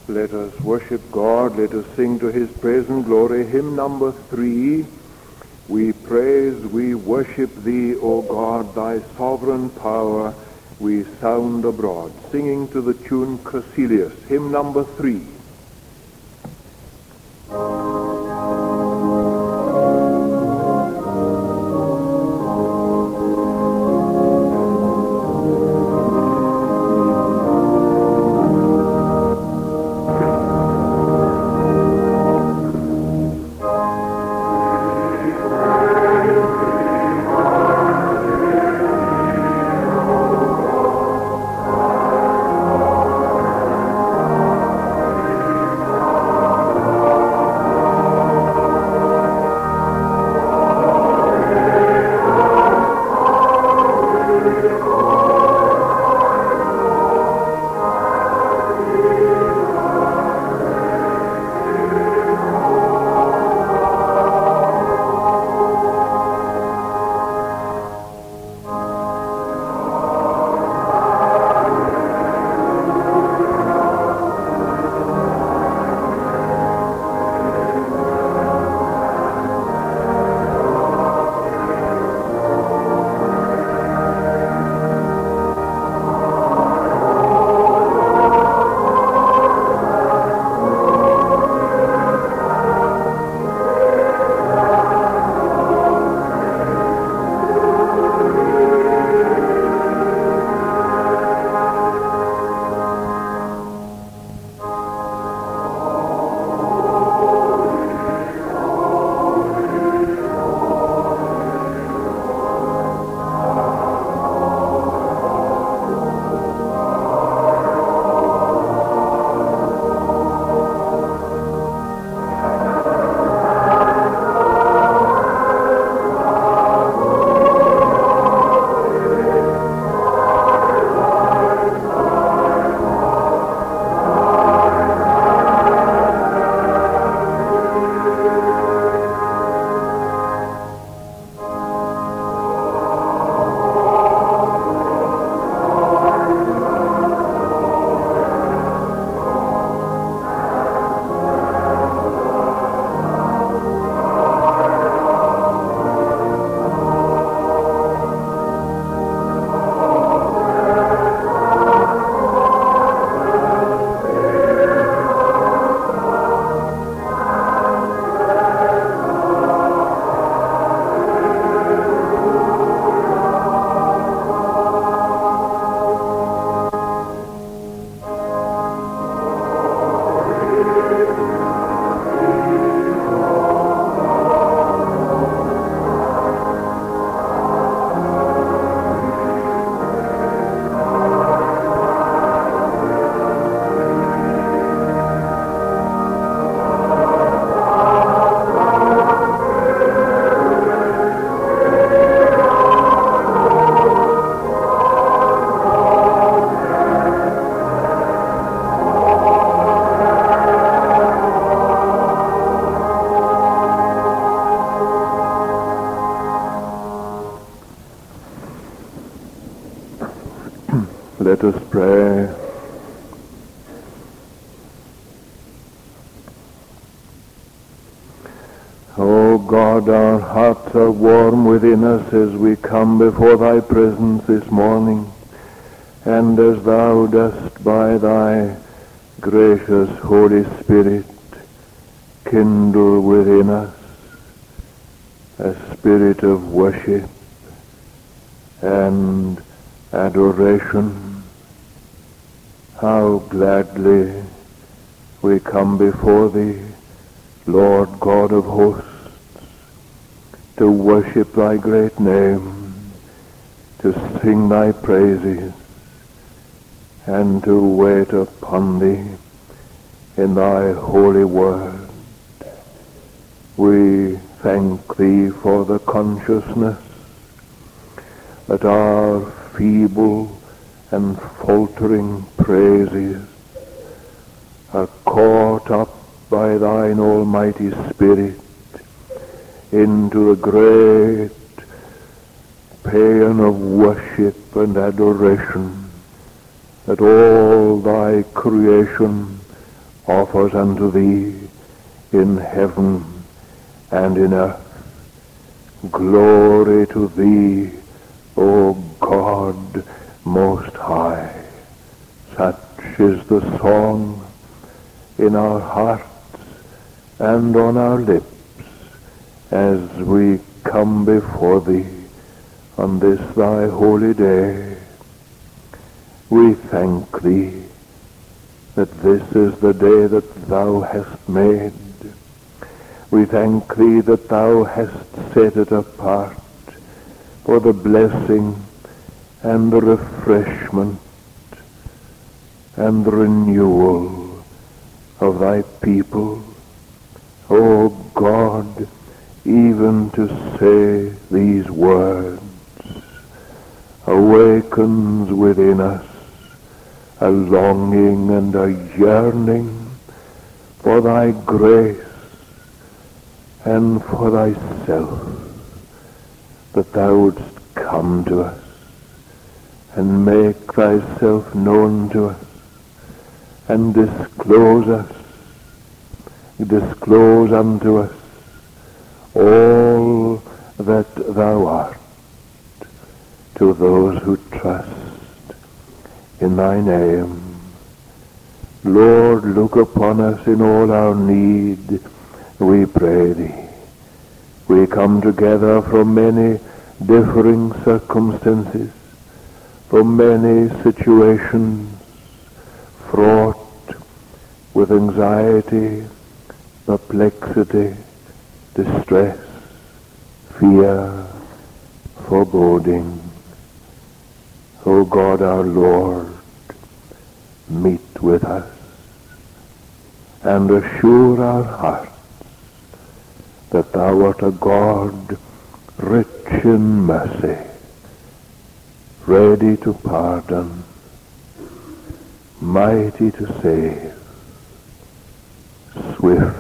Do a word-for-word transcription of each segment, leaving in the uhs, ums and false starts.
Let us worship God. Let us sing to his praise and glory. Hymn number three. We praise, we worship thee, O God, thy sovereign power we sound abroad. Singing to the tune Cressilius. Hymn number three. Let us pray. O God, our hearts are warm within us as we come before thy presence this morning, and as thou dost by thy gracious Holy Spirit kindle within us a spirit of worship and adoration. How gladly we come before thee, Lord God of hosts, to worship thy great name, to sing thy praises, and to wait upon thee in thy holy word. We thank thee for the consciousness that our feeble and faltering praises are caught up by thine almighty Spirit into the great paean of worship and adoration that all thy creation offers unto thee in heaven and in earth. Glory to thee, O God most high. Such is the song in our hearts and on our lips as we come before thee on this thy holy day. We thank thee that this is the day that thou hast made. We thank thee that thou hast set it apart for the blessing and the refreshment and the renewal of thy people. O God, even to say these words awakens within us a longing and a yearning for thy grace and for thyself, that thou wouldst come to us and make thyself known to us and disclose us, disclose unto us all that thou art to those who trust in thy name. Lord, look upon us in all our need, we pray thee. We come together from many differing circumstances, from many situations fraught with anxiety, perplexity, distress, fear, foreboding. O God our Lord, meet with us and assure our hearts that thou art a God rich in mercy, ready to pardon, mighty to save, swift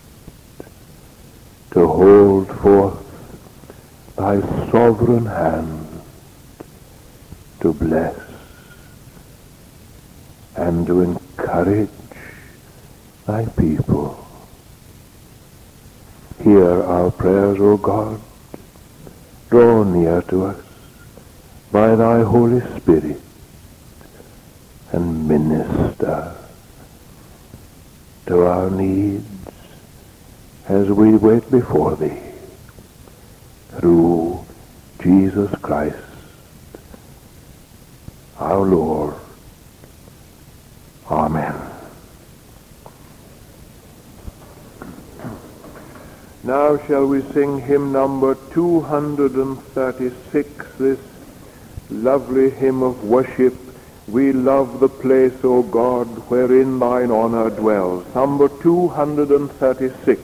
to hold forth thy sovereign hand to bless and to encourage thy people. Hear our prayers, O God. Draw near to us by thy Holy Spirit and minister to our needs as we wait before thee, through Jesus Christ, our Lord. Amen. Now shall we sing hymn number two hundred thirty-six, this lovely hymn of worship. We love the place, O God, wherein thine honor dwells. Number two hundred thirty-six.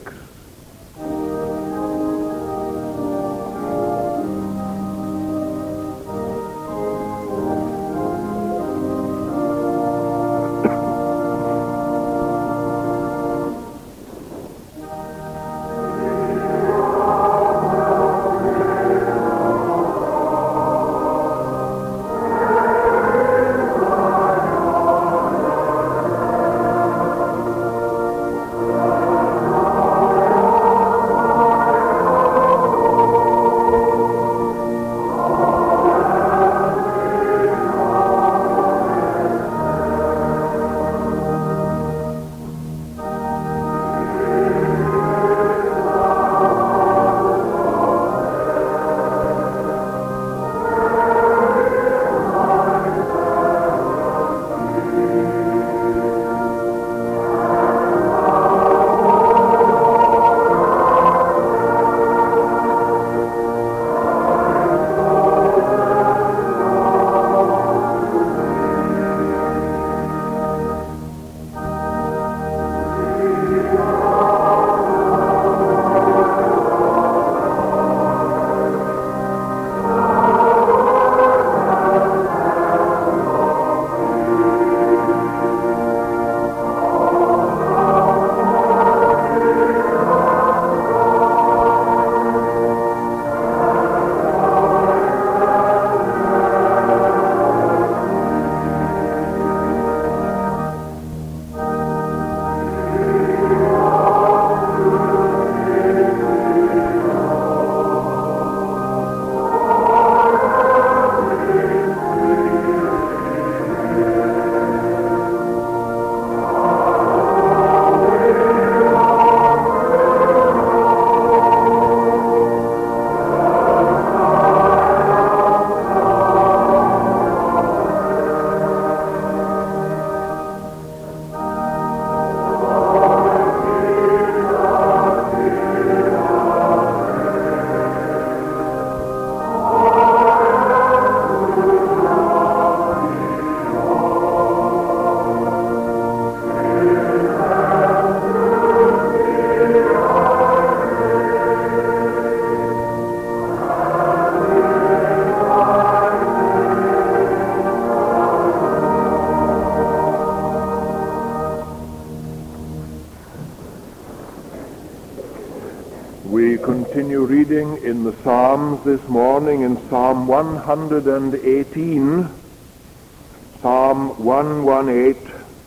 in the Psalms this morning in Psalm one hundred eighteen, Psalm one eighteen.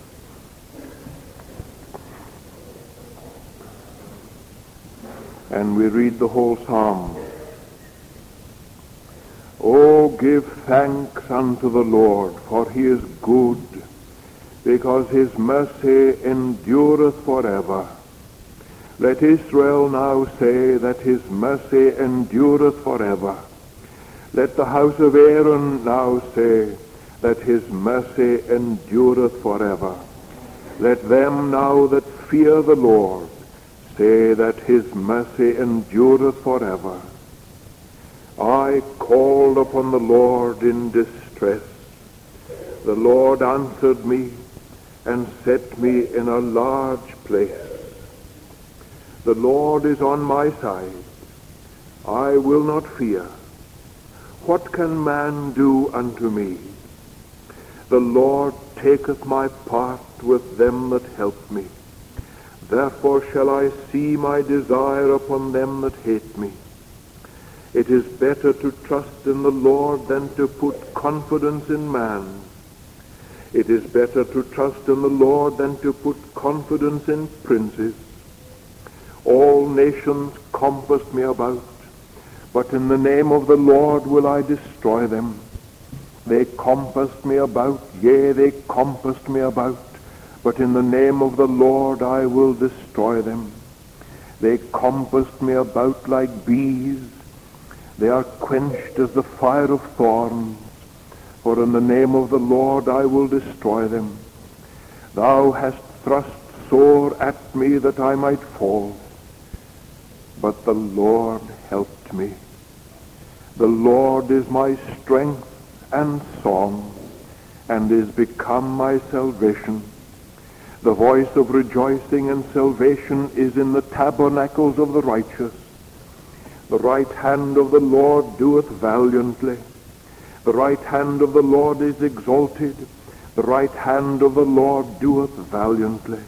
And we read the whole psalm. Oh, give thanks unto the Lord, for he is good, because his mercy endureth forever. Let Israel now say that his mercy endureth forever. Let the house of Aaron now say that his mercy endureth forever. Let them now that fear the Lord say that his mercy endureth forever. I called upon the Lord in distress. The Lord answered me and set me in a large place. The Lord is on my side. I will not fear. What can man do unto me? The Lord taketh my part with them that help me. Therefore shall I see my desire upon them that hate me. It is better to trust in the Lord than to put confidence in man. It is better to trust in the Lord than to put confidence in princes. All nations compassed me about, but in the name of the Lord will I destroy them. They compassed me about, yea, they compassed me about, but in the name of the Lord I will destroy them. They compassed me about like bees. They are quenched as the fire of thorns, for in the name of the Lord I will destroy them. Thou hast thrust sore at me that I might fall, but the Lord helped me. The Lord is my strength and song, and is become my salvation. The voice of rejoicing and salvation is in the tabernacles of the righteous. The right hand of the Lord doeth valiantly. The right hand of the Lord is exalted. The right hand of the Lord doeth valiantly.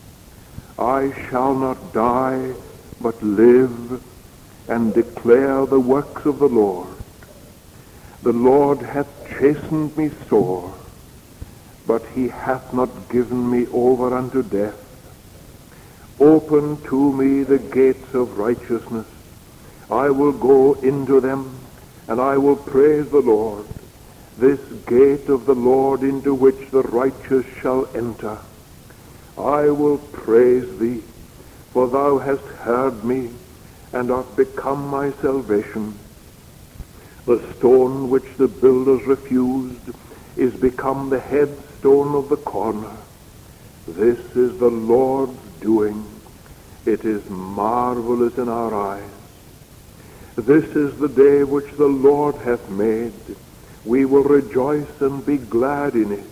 I shall not die, but live, and declare the works of the Lord. The Lord hath chastened me sore, but he hath not given me over unto death. Open to me the gates of righteousness. I will go into them, and I will praise the Lord. This gate of the Lord into which the righteous shall enter. I will praise thee, for thou hast heard me, and art become my salvation. The stone which the builders refused is become the headstone of the corner. This is the Lord's doing. It is marvelous in our eyes. This is the day which the Lord hath made. We will rejoice and be glad in it.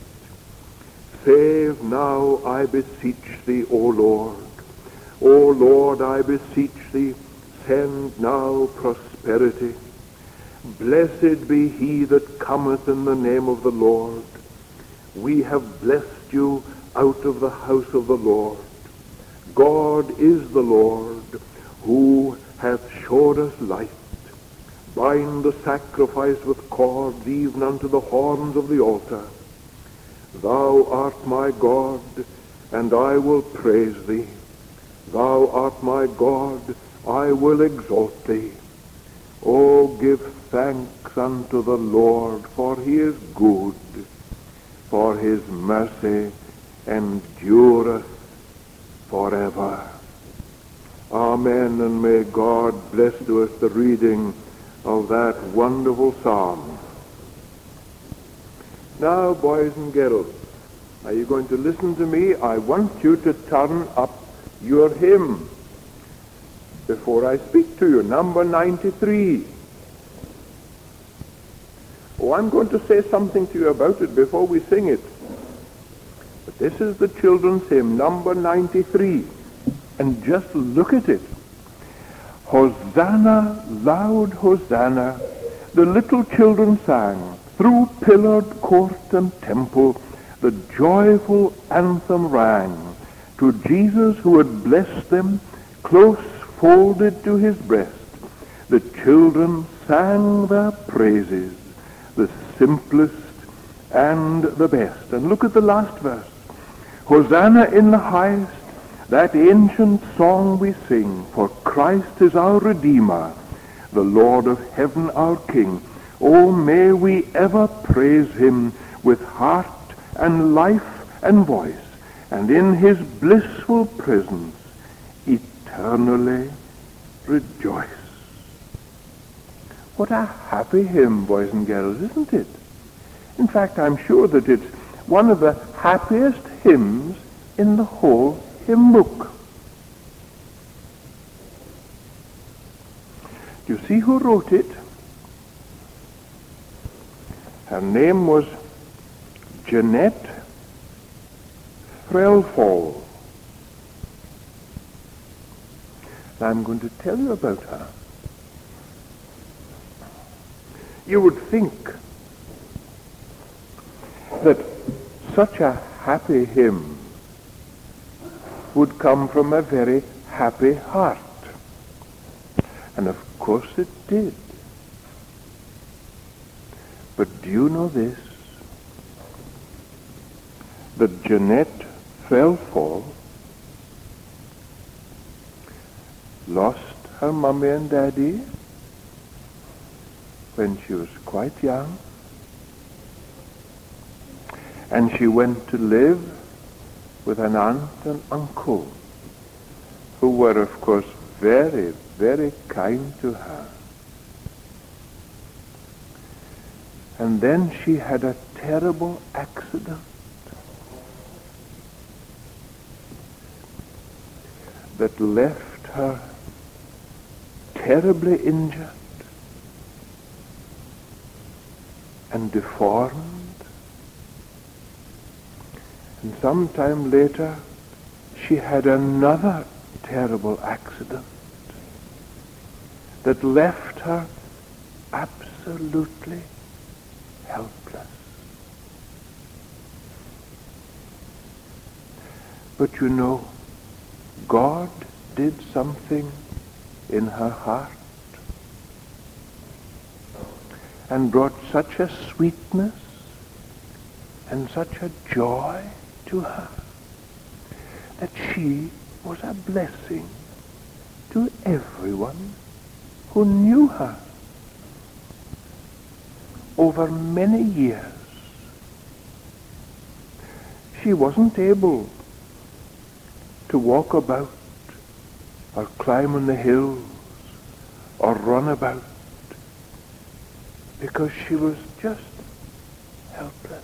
Save now, I beseech thee, O Lord. O Lord, I beseech thee, send now prosperity. Blessed be he that cometh in the name of the Lord. We have blessed you out of the house of the Lord. God is the Lord, who hath showed us light. Bind the sacrifice with cords, even unto the horns of the altar. Thou art my God, and I will praise thee. Thou art my God, I will exalt thee. O give thanks unto the Lord, for he is good, for his mercy endureth forever. Amen, and may God bless to us the reading of that wonderful psalm. Now, boys and girls, are you going to listen to me? I want you to turn up your hymn before I speak to you, number ninety-three. Oh, I'm going to say something to you about it before we sing it. But this is the children's hymn, number ninety-three. And just look at it. Hosanna, loud Hosanna, the little children sang. Through pillared court and temple, the joyful anthem rang. To Jesus who had blessed them, close folded to his breast, The children sang their praises, the simplest and the best. And look at the last verse. Hosanna in the highest, that ancient song we sing, for Christ is our Redeemer, the Lord of heaven our King. Oh, may we ever praise him with heart and life and voice, and in his blissful presence eternally rejoice. What a happy hymn, boys and girls, isn't it? In fact, I'm sure that it's one of the happiest hymns in the whole hymn book. Do you see who wrote it? Her name was Jeanette Threlfall. I'm going to tell you about her. You would think that such a happy hymn would come from a very happy heart. And of course it did. But do you know this? That Jeanette Threlfall lost her mommy and daddy when she was quite young, and she went to live with an aunt and uncle who were, of course, very, very kind to her. And then she had a terrible accident that left her terribly injured and deformed. And sometime later, she had another terrible accident that left her absolutely helpless. But you know, God did something in her heart and brought such a sweetness and such a joy to her that she was a blessing to everyone who knew her over many years. She wasn't able to walk about or climb on the hills or run about because she was just helpless.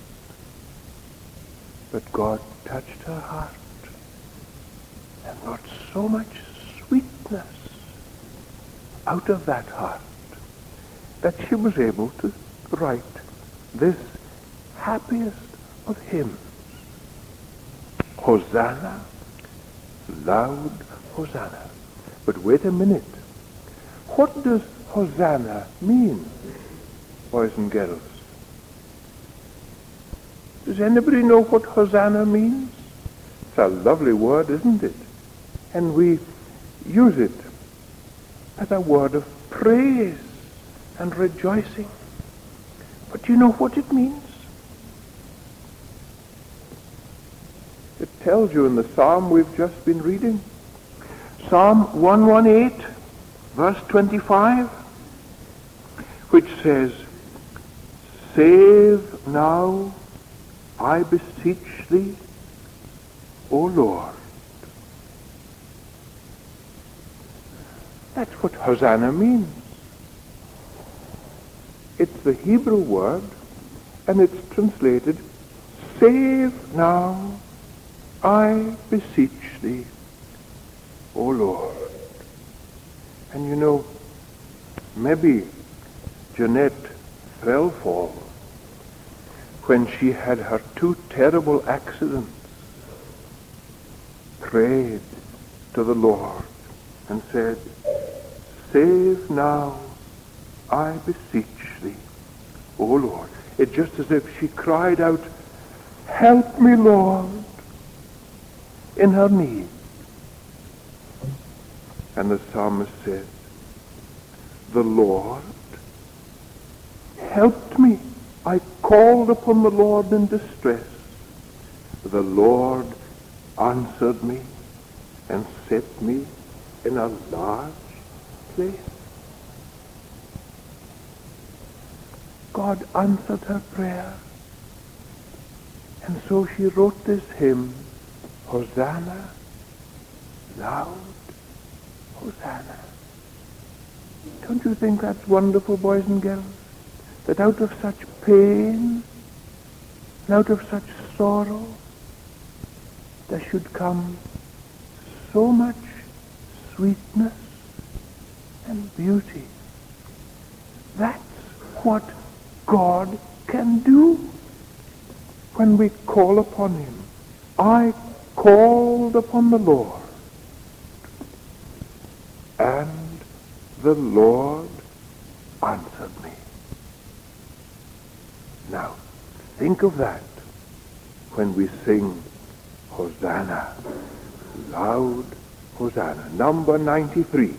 But God touched her heart and brought so much sweetness out of that heart that she was able to write this happiest of hymns. Hosanna, loud Hosanna. But wait a minute. What does Hosanna mean, boys and girls? Does anybody know what Hosanna means? It's a lovely word, isn't it? And we use it as a word of praise and rejoicing. But do you know what it means? It tells you in the psalm we've just been reading. Psalm one eighteen, verse twenty-five, which says, "Save now, I beseech thee, O Lord." That's what Hosanna means. It's the Hebrew word, and it's translated, "Save now, I beseech thee, O Lord." And you know, maybe Jeanette Threlfall, when she had her two terrible accidents, prayed to the Lord and said, "Save now, I beseech thee, O Lord." It's just as if she cried out, "Help me, Lord," in her need. And the psalmist says, the Lord helped me. I called upon the Lord in distress. The Lord answered me and set me in a large place. God answered her prayer. And so she wrote this hymn, Hosanna, loud Hosanna. Don't you think that's wonderful, boys and girls? That out of such pain, and out of such sorrow, there should come so much sweetness and beauty. That's what God can do when we call upon him. I called upon the Lord, and the Lord answered me. Now, think of that when we sing Hosanna, loud Hosanna. Number ninety-three.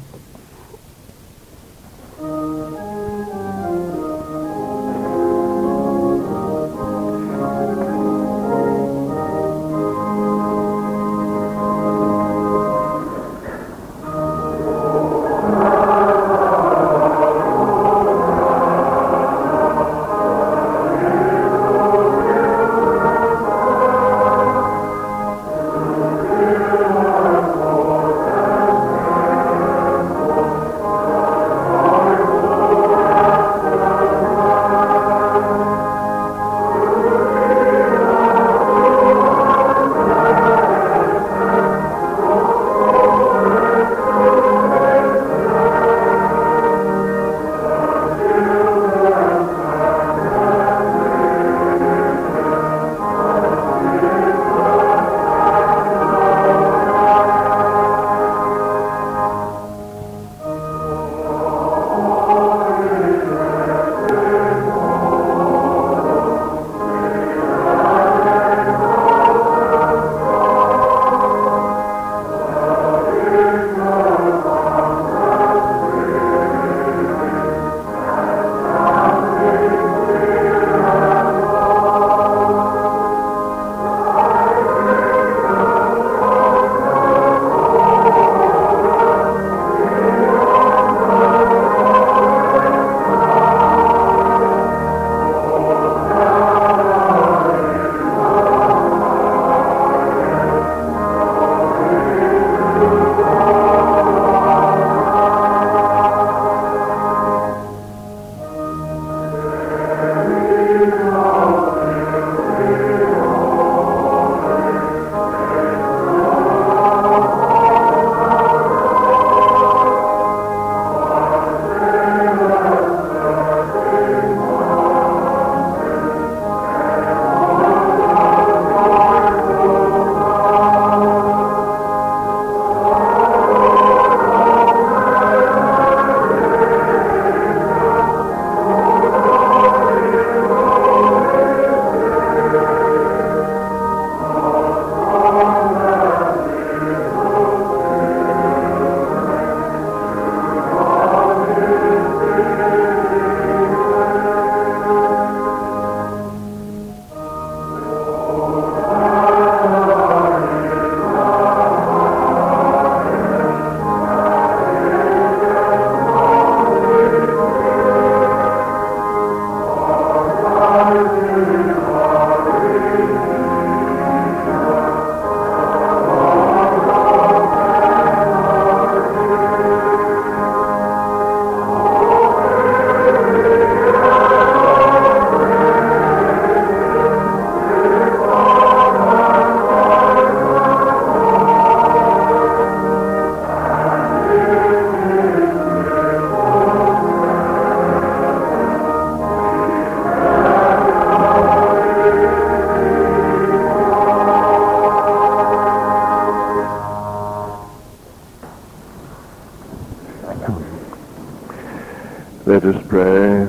Let us pray.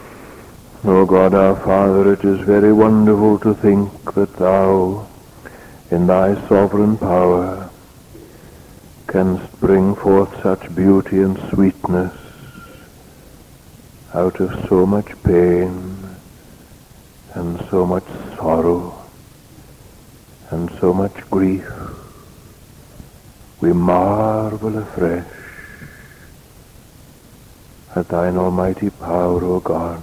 O God our Father, it is very wonderful to think that Thou in thy sovereign power, canst bring forth such beauty and sweetness out of so much pain and so much sorrow and so much grief. We marvel afresh at thine almighty power, O God,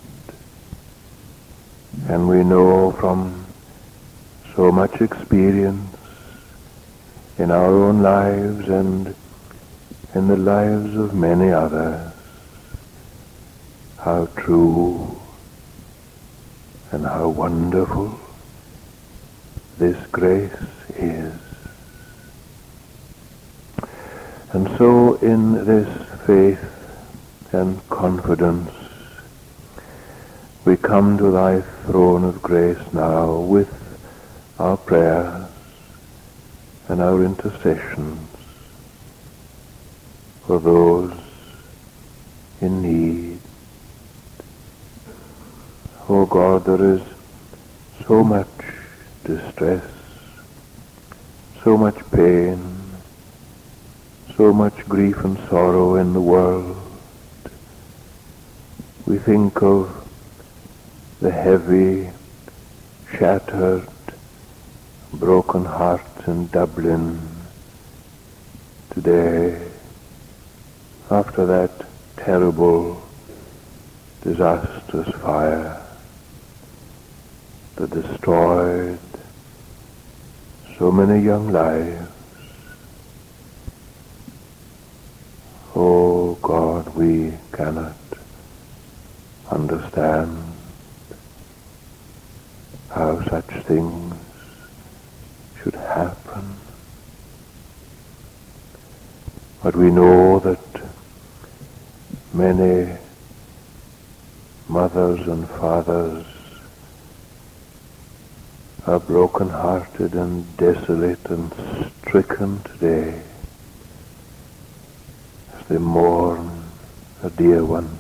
and we know from so much experience in our own lives and in the lives of many others how true and how wonderful this grace is. And so in this faith and confidence we come to thy throne of grace now with our prayers and our intercessions for those in need. Oh God, there is so much distress, so much pain, so much grief and sorrow in the world. We think of the heavy, shattered, broken hearts in Dublin today after that terrible, disastrous fire that destroyed so many young lives. Oh God, we cannot understand how such things should happen. But we know that many mothers and fathers are broken-hearted and desolate and stricken today as they mourn their dear ones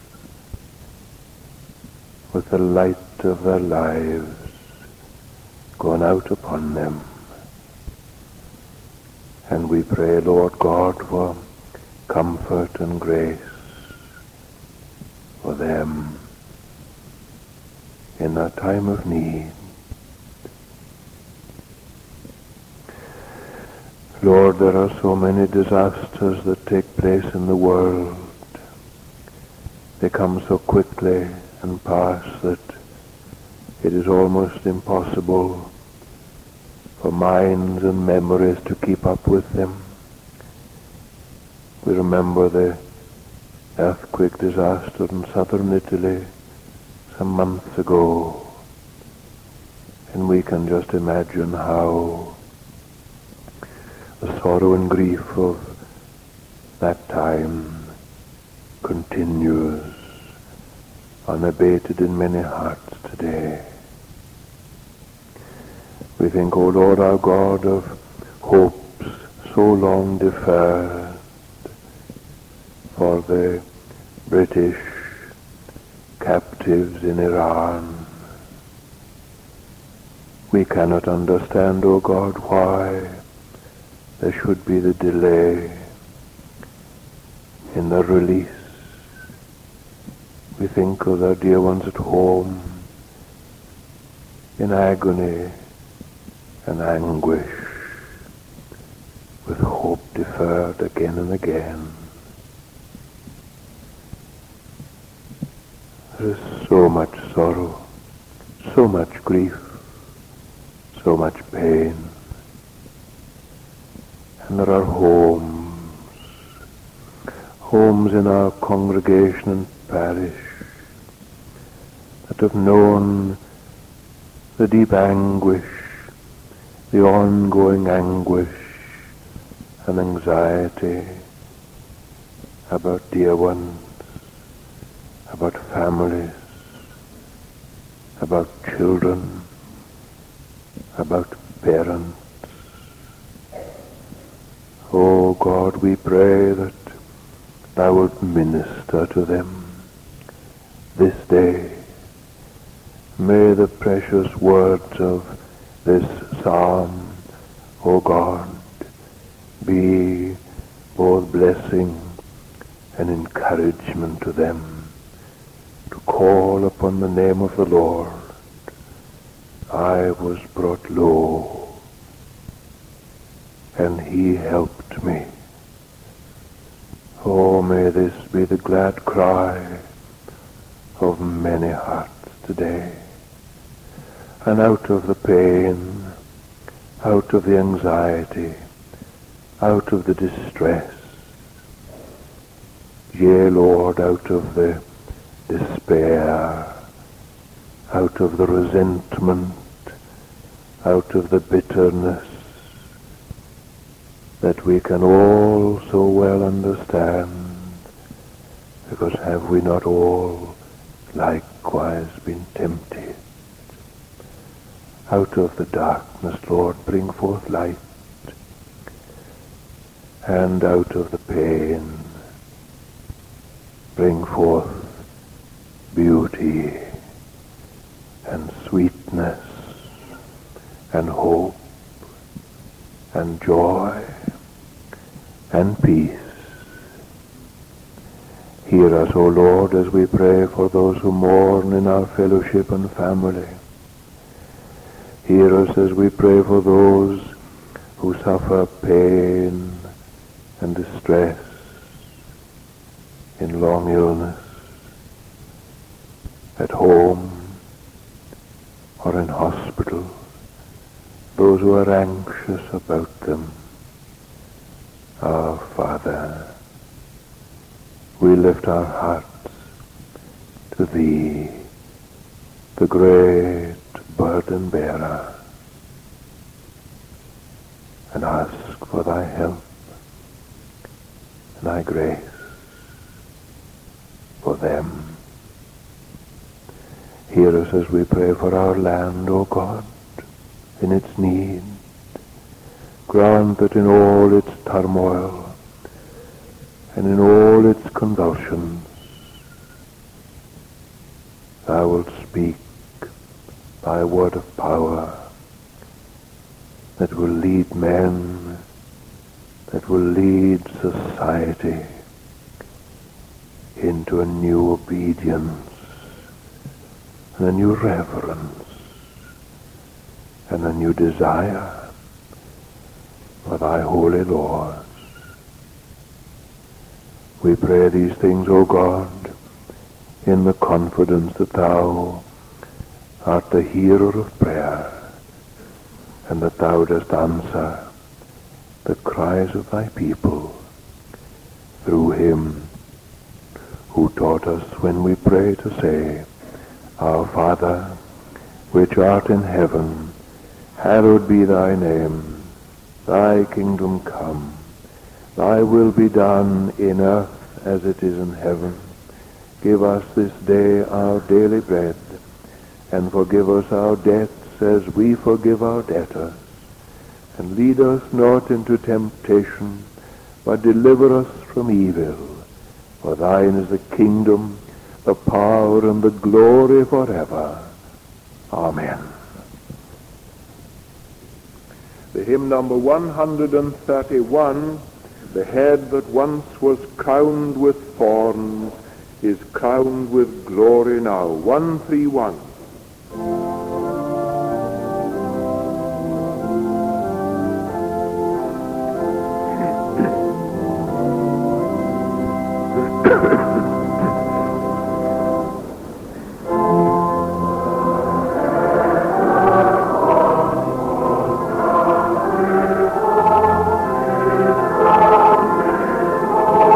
with the light of their lives gone out upon them. And we pray, Lord God, for comfort and grace for them in their time of need. Lord, there are so many disasters that take place in the world. They come so quickly and pass that it is almost impossible for minds and memories to keep up with them. We remember the earthquake disaster in southern Italy some months ago, and we can just imagine how the sorrow and grief of that time continues unabated in many hearts today. We think, O Lord our God, of hopes so long deferred for the British captives in Iran. We cannot understand, O God, why there should be the delay in the release. We think of their dear ones at home in agony and anguish, with hope deferred again and again. There is so much sorrow, so much grief, so much pain. And there are homes, homes in our congregation and parish that have known the deep anguish, the ongoing anguish and anxiety about dear ones, about families, about children, about parents. Oh God, we pray that Thou wilt minister to them this day. May the precious words of this psalm, O God, be both blessing and encouragement to them to call upon the name of the Lord. I was brought low, and he helped me. Oh, may this be the glad cry of many hearts today. And out of the pain, out of the anxiety, out of the distress, yea, Lord, out of the despair, out of the resentment, out of the bitterness that we can all so well understand, because have we not all likewise been tempted? Out of the darkness, Lord, bring forth light, and out of the pain, bring forth beauty and sweetness and hope and joy and peace. Hear us, O Lord, as we pray for those who mourn in our fellowship and family. Hear us as we pray for those who suffer pain and distress in long illness, at home or in hospital, those who are anxious about them. Our Father, we lift our hearts to Thee, the great burden bearer, and ask for Thy help and Thy grace for them. Hear us as we pray for our land, O God, in its need. Grant that in all its turmoil and in all its convulsions, Thou wilt speak Thy word of power that will lead men, that will lead society into a new obedience and a new reverence and a new desire for Thy holy laws. We pray these things, O God, in the confidence that Thou art the hearer of prayer, and that Thou dost answer the cries of Thy people through Him who taught us when we pray to say, Our Father, which art in heaven, hallowed be Thy name. Thy kingdom come. Thy will be done in earth as it is in heaven. Give us this day our daily bread, and forgive us our debts as we forgive our debtors. And lead us not into temptation, but deliver us from evil. For Thine is the kingdom, the power, and the glory forever. Amen. The hymn number one hundred thirty-one, The head that once was crowned with thorns is crowned with glory now. one thirty-one.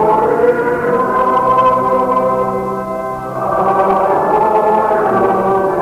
Oh,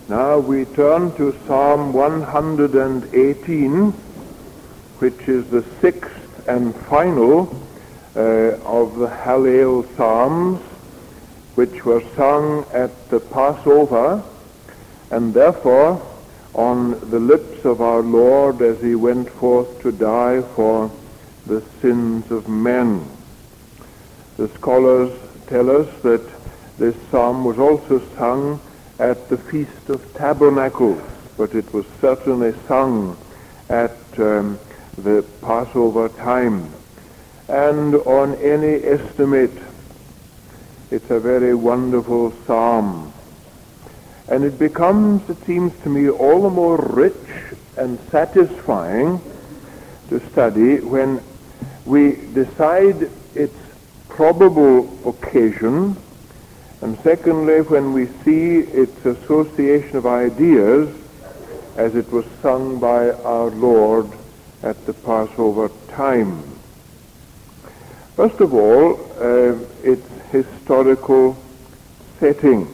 Now we turn to Psalm one hundred eighteen, which is the sixth and final uh, of the Hallel Psalms, which were sung at the Passover, and therefore on the lips of our Lord as he went forth to die for the sins of men. The scholars tell us that this psalm was also sung at the Feast of Tabernacles, but it was certainly sung at um, the Passover time. And on any estimate, it's a very wonderful psalm. And it becomes, it seems to me, all the more rich and satisfying to study when we decide its probable occasion, and secondly, when we see its association of ideas as it was sung by our Lord at the Passover time. First of all, uh, its historical setting.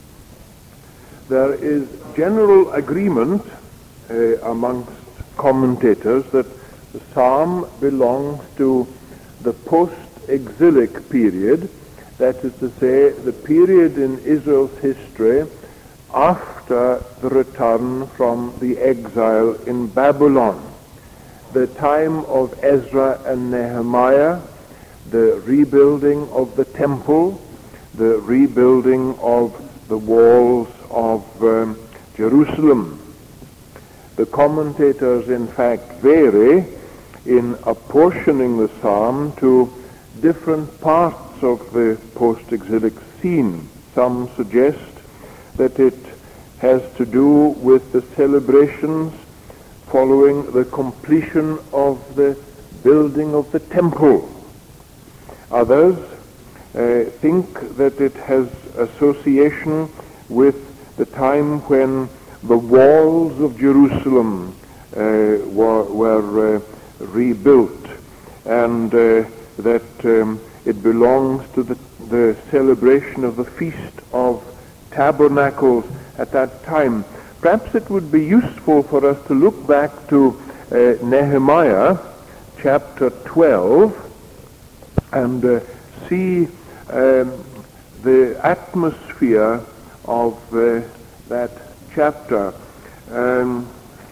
There is general agreement uh, amongst commentators that the psalm belongs to the post-exilic period, that is to say, the period in Israel's history after the return from the exile in Babylon, the time of Ezra and Nehemiah, the rebuilding of the temple, the rebuilding of the walls of um, Jerusalem. The commentators, in fact, vary in apportioning the psalm to different parts of the post-exilic scene. Some suggest that it has to do with the celebrations following the completion of the building of the temple. Others uh, think that it has association with the time when the walls of Jerusalem uh, were, were uh, rebuilt, and uh, that um, it belongs to the, the celebration of the Feast of Tabernacles at that time. Perhaps it would be useful for us to look back to uh, Nehemiah chapter twelve and uh, see um, the atmosphere of uh, that chapter. Um,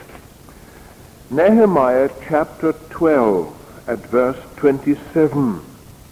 Nehemiah chapter twelve at verse twenty-seven.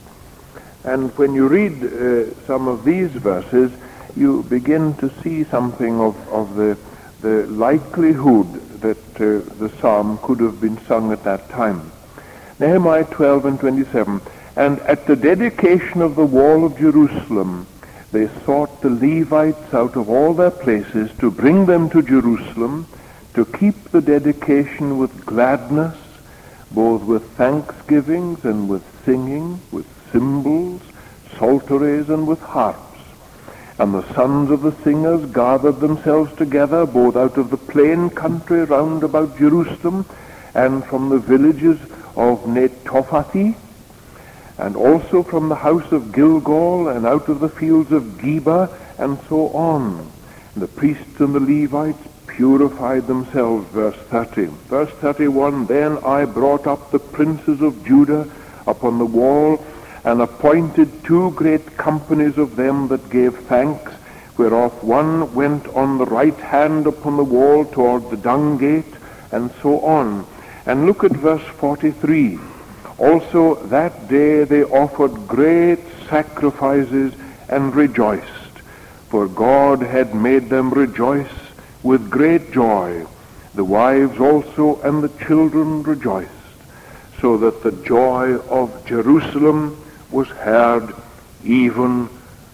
And when you read uh, some of these verses, you begin to see something of, of the, the likelihood that uh, the psalm could have been sung at that time. Nehemiah twelve and twenty-seven. And at the dedication of the wall of Jerusalem, they sought the Levites out of all their places to bring them to Jerusalem, to keep the dedication with gladness, both with thanksgivings and with singing, with cymbals, psalteries, and with harps. And the sons of the singers gathered themselves together, both out of the plain country round about Jerusalem, and from the villages of Netophathi, and also from the house of Gilgal, and out of the fields of Geba, and so on. And the priests and the Levites purified themselves, verse thirty. Verse thirty-one, Then I brought up the princes of Judah upon the wall, and appointed two great companies of them that gave thanks, whereof one went on the right hand upon the wall toward the dung gate, and so on. And look at verse forty-three. Also that day they offered great sacrifices and rejoiced, for God had made them rejoice with great joy. The wives also and the children rejoiced, so that the joy of Jerusalem was heard even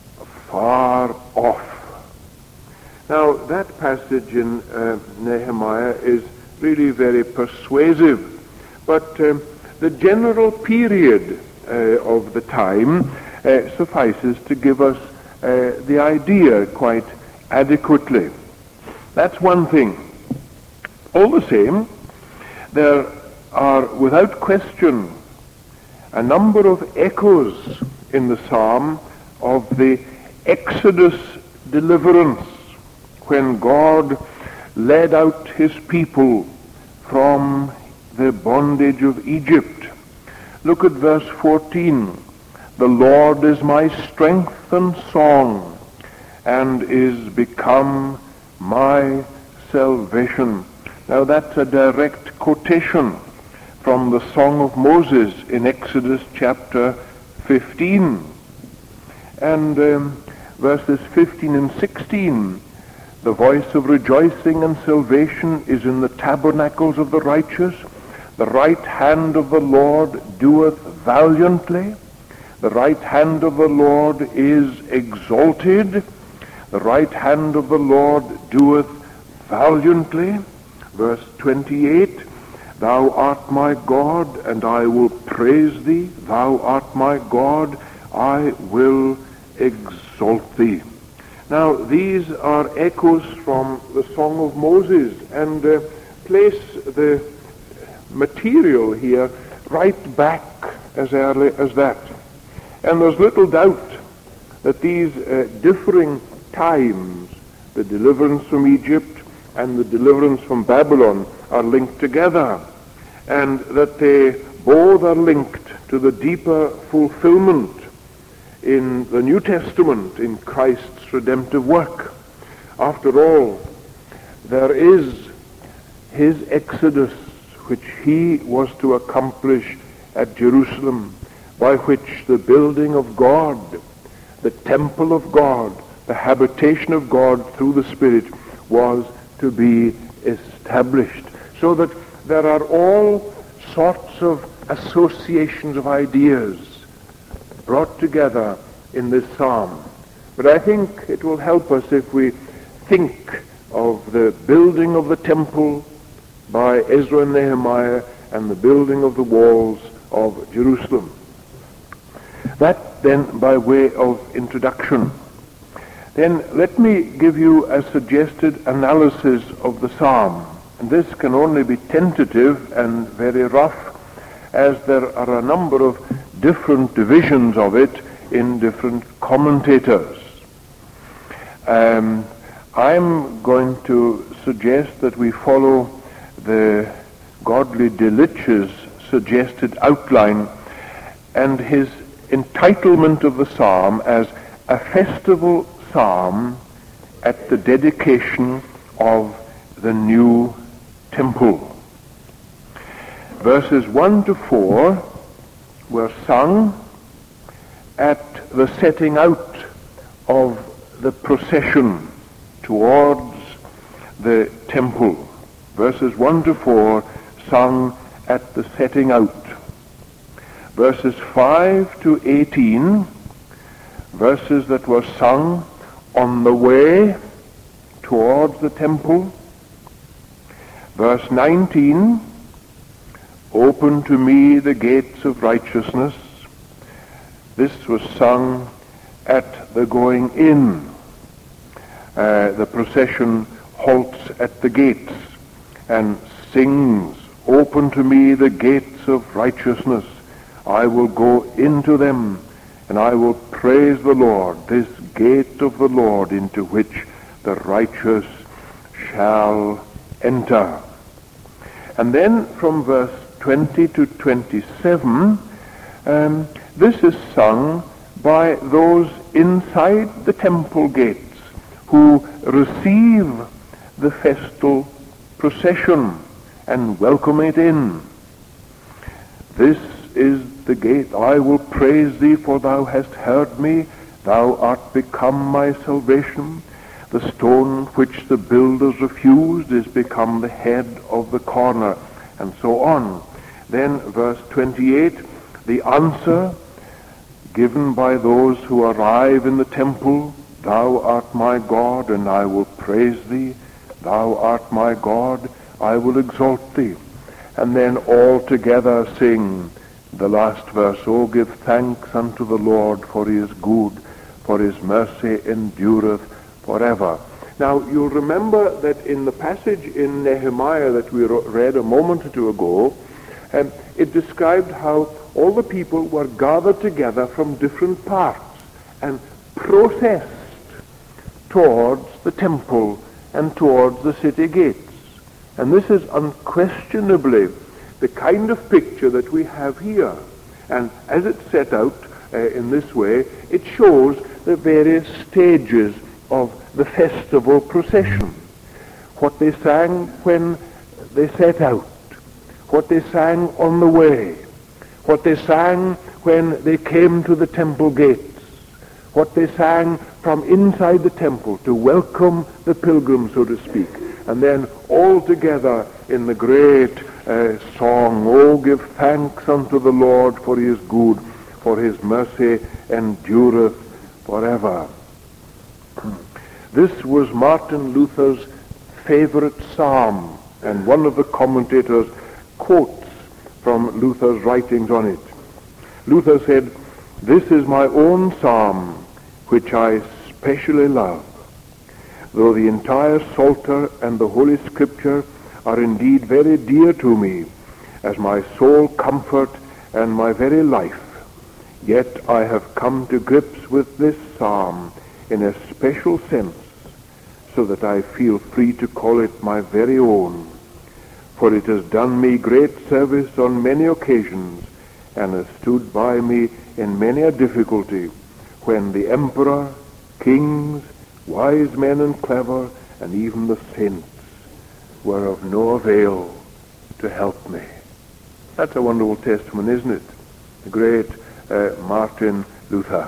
far off. Now that passage in uh, Nehemiah is really very persuasive, but um, the general period uh, of the time uh, suffices to give us uh, the idea quite adequately. That's one thing. All the same, there are without question a number of echoes in the psalm of the Exodus deliverance when God led out his people from the bondage of Egypt. Look at verse fourteen. The Lord is my strength and song, and is become my salvation. Now that's a direct quotation from the Song of Moses in Exodus chapter fifteen. And um, verses fifteen and sixteen, the voice of rejoicing and salvation is in the tabernacles of the righteous. The right hand of the Lord doeth valiantly. The right hand of the Lord is exalted. The right hand of the Lord doeth valiantly. Verse twenty-eight, Thou art my God, and I will praise thee. Thou art my God, I will exalt thee. Now, these are echoes from the Song of Moses, and uh, place the material here right back as early as that. And there's little doubt that these uh, differing times, the deliverance from Egypt and the deliverance from Babylon, are linked together, and that they both are linked to the deeper fulfillment in the New Testament in Christ's redemptive work. After all, there is his exodus which he was to accomplish at Jerusalem, by which the building of God, the temple of God, the habitation of God through the Spirit was to be established. So that there are all sorts of associations of ideas brought together in this psalm. But I think it will help us if we think of the building of the temple by Ezra and Nehemiah and the building of the walls of Jerusalem. That then by way of introduction. Then let me give you a suggested analysis of the psalm. And this can only be tentative and very rough, as there are a number of different divisions of it in different commentators. Um, I'm going to suggest that we follow the Godly Delitzsch's suggested outline and his entitlement of the psalm as a festival psalm at the dedication of the new temple. Verses one to four were sung at the setting out of the procession towards the temple. Verses one to four sung at the setting out. Verses five to eighteen, verses that were sung on the way towards the temple. Verse nineteen, open to me the gates of righteousness. This was sung at the going in. Uh, the procession halts at the gates and sings, open to me the gates of righteousness. I will go into them, and I will praise the Lord, this gate of the Lord into which the righteous shall enter. And then from verse twenty to twenty-seven, um, this is sung by those inside the temple gates who receive the festal procession and welcome it in. This is the gate. I will praise thee, for thou hast heard me. Thou art become my salvation. The stone which the builders refused is become the head of the corner, and so on. Then verse twenty-eight, the answer given by those who arrive in the temple, thou art my God, and I will praise thee. Thou art my God, I will exalt thee. And then all together sing the last verse, O give thanks unto the Lord, for he is good, for his mercy endureth forever. Now, you'll remember that in the passage in Nehemiah that we read a moment or two ago, um, it described how all the people were gathered together from different parts and processed towards the temple and towards the city gates. And this is unquestionably the kind of picture that we have here. And as it's set out uh, in this way, it shows the various stages of the festival procession. What they sang when they set out, what they sang on the way, what they sang when they came to the temple gates, what they sang from inside the temple to welcome the pilgrim, so to speak, and then all together in the great uh, song, "Oh, give thanks unto the Lord, for he is good, for his mercy endureth forever." This was Martin Luther's favorite psalm, and one of the commentators quotes from Luther's writings on it. Luther said, "This is my own psalm, which I specially love. Though the entire Psalter and the Holy Scripture are indeed very dear to me, as my sole comfort and my very life, yet I have come to grips with this psalm in a special sense, so that I feel free to call it my very own. For it has done me great service on many occasions, and has stood by me in many a difficulty, when the emperor, kings, wise men and clever, and even the saints were of no avail to help me." That's a wonderful testimony, isn't it? The great uh, Martin Luther.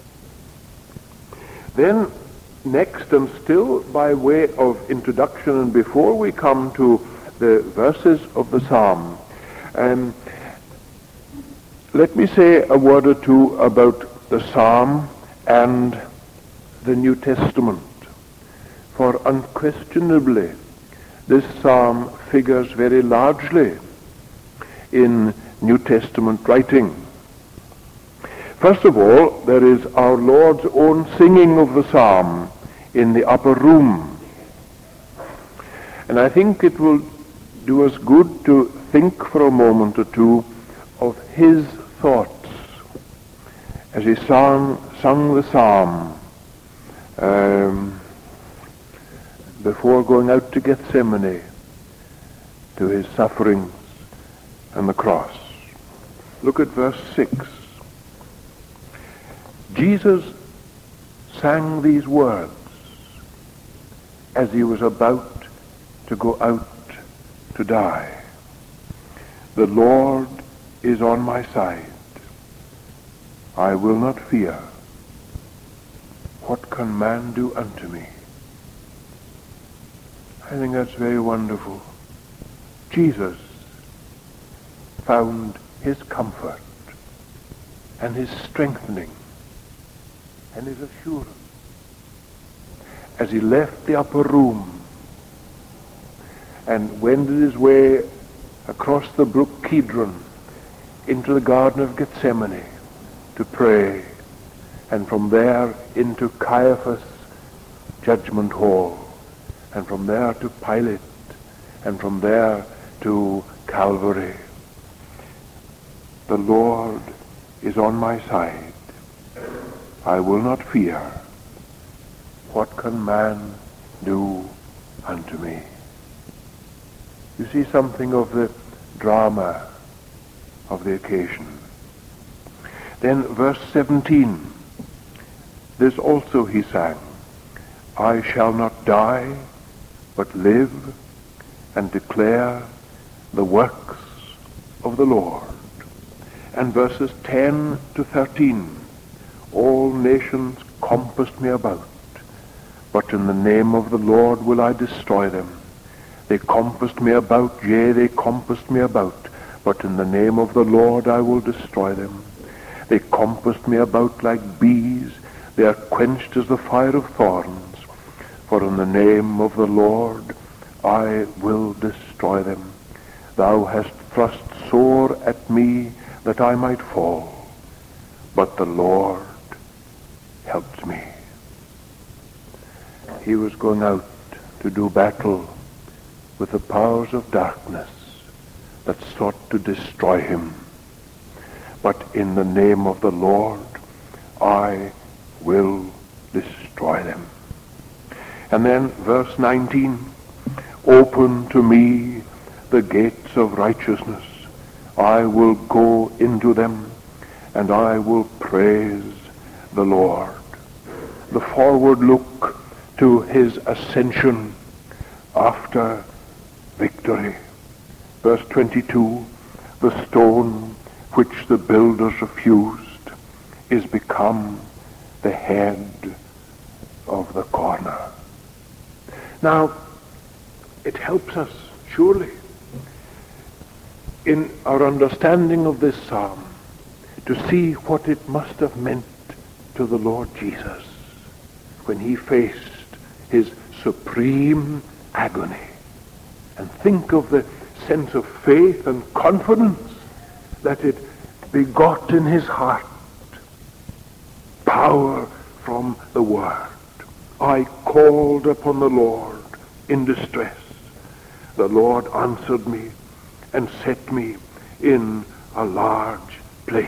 Then, next, and still by way of introduction, and before we come to the verses of the psalm, um, let me say a word or two about the psalm and the New Testament. For unquestionably, this psalm figures very largely in New Testament writing. First of all, there is our Lord's own singing of the psalm in the upper room. And I think it will do us good to think for a moment or two of his thoughts as he sang, sung the psalm um, before going out to Gethsemane, to his sufferings and the cross. Look at verse six. Jesus sang these words as he was about to go out to die. "The Lord is on my side. I will not fear. What can man do unto me?" I think that's very wonderful. Jesus found his comfort and his strengthening and his assurance as he left the upper room and wended his way across the brook Kidron into the Garden of Gethsemane to pray, and from there into Caiaphas' judgment hall, and from there to Pilate, and from there to Calvary. "The Lord is on my side. I will not fear. What can man do unto me?" You see something of the drama of the occasion. Then verse seventeen, this also he sang, "I shall not die, but live and declare the works of the Lord." And verses ten to thirteen, "All nations compassed me about, but in the name of the Lord will I destroy them. They compassed me about, yea, they compassed me about, but in the name of the Lord I will destroy them. They compassed me about like bees, they are quenched as the fire of thorns, for in the name of the Lord I will destroy them. Thou hast thrust sore at me that I might fall, but the Lord helped me." He was going out to do battle with the powers of darkness that sought to destroy him. But in the name of the Lord, I will destroy them. And then verse nineteen, open to me the gates of righteousness. I will go into them, and I will praise the Lord. The forward look to his ascension after victory. Verse twenty-two, the stone which the builders refused is become the head of the corner. Now, it helps us, surely, in our understanding of this psalm, to see what it must have meant to the Lord Jesus when he faced his supreme agony. And think of the sense of faith and confidence that it begot in his heart. Power from the Word. I called upon the Lord in distress. The Lord answered me and set me in a large place.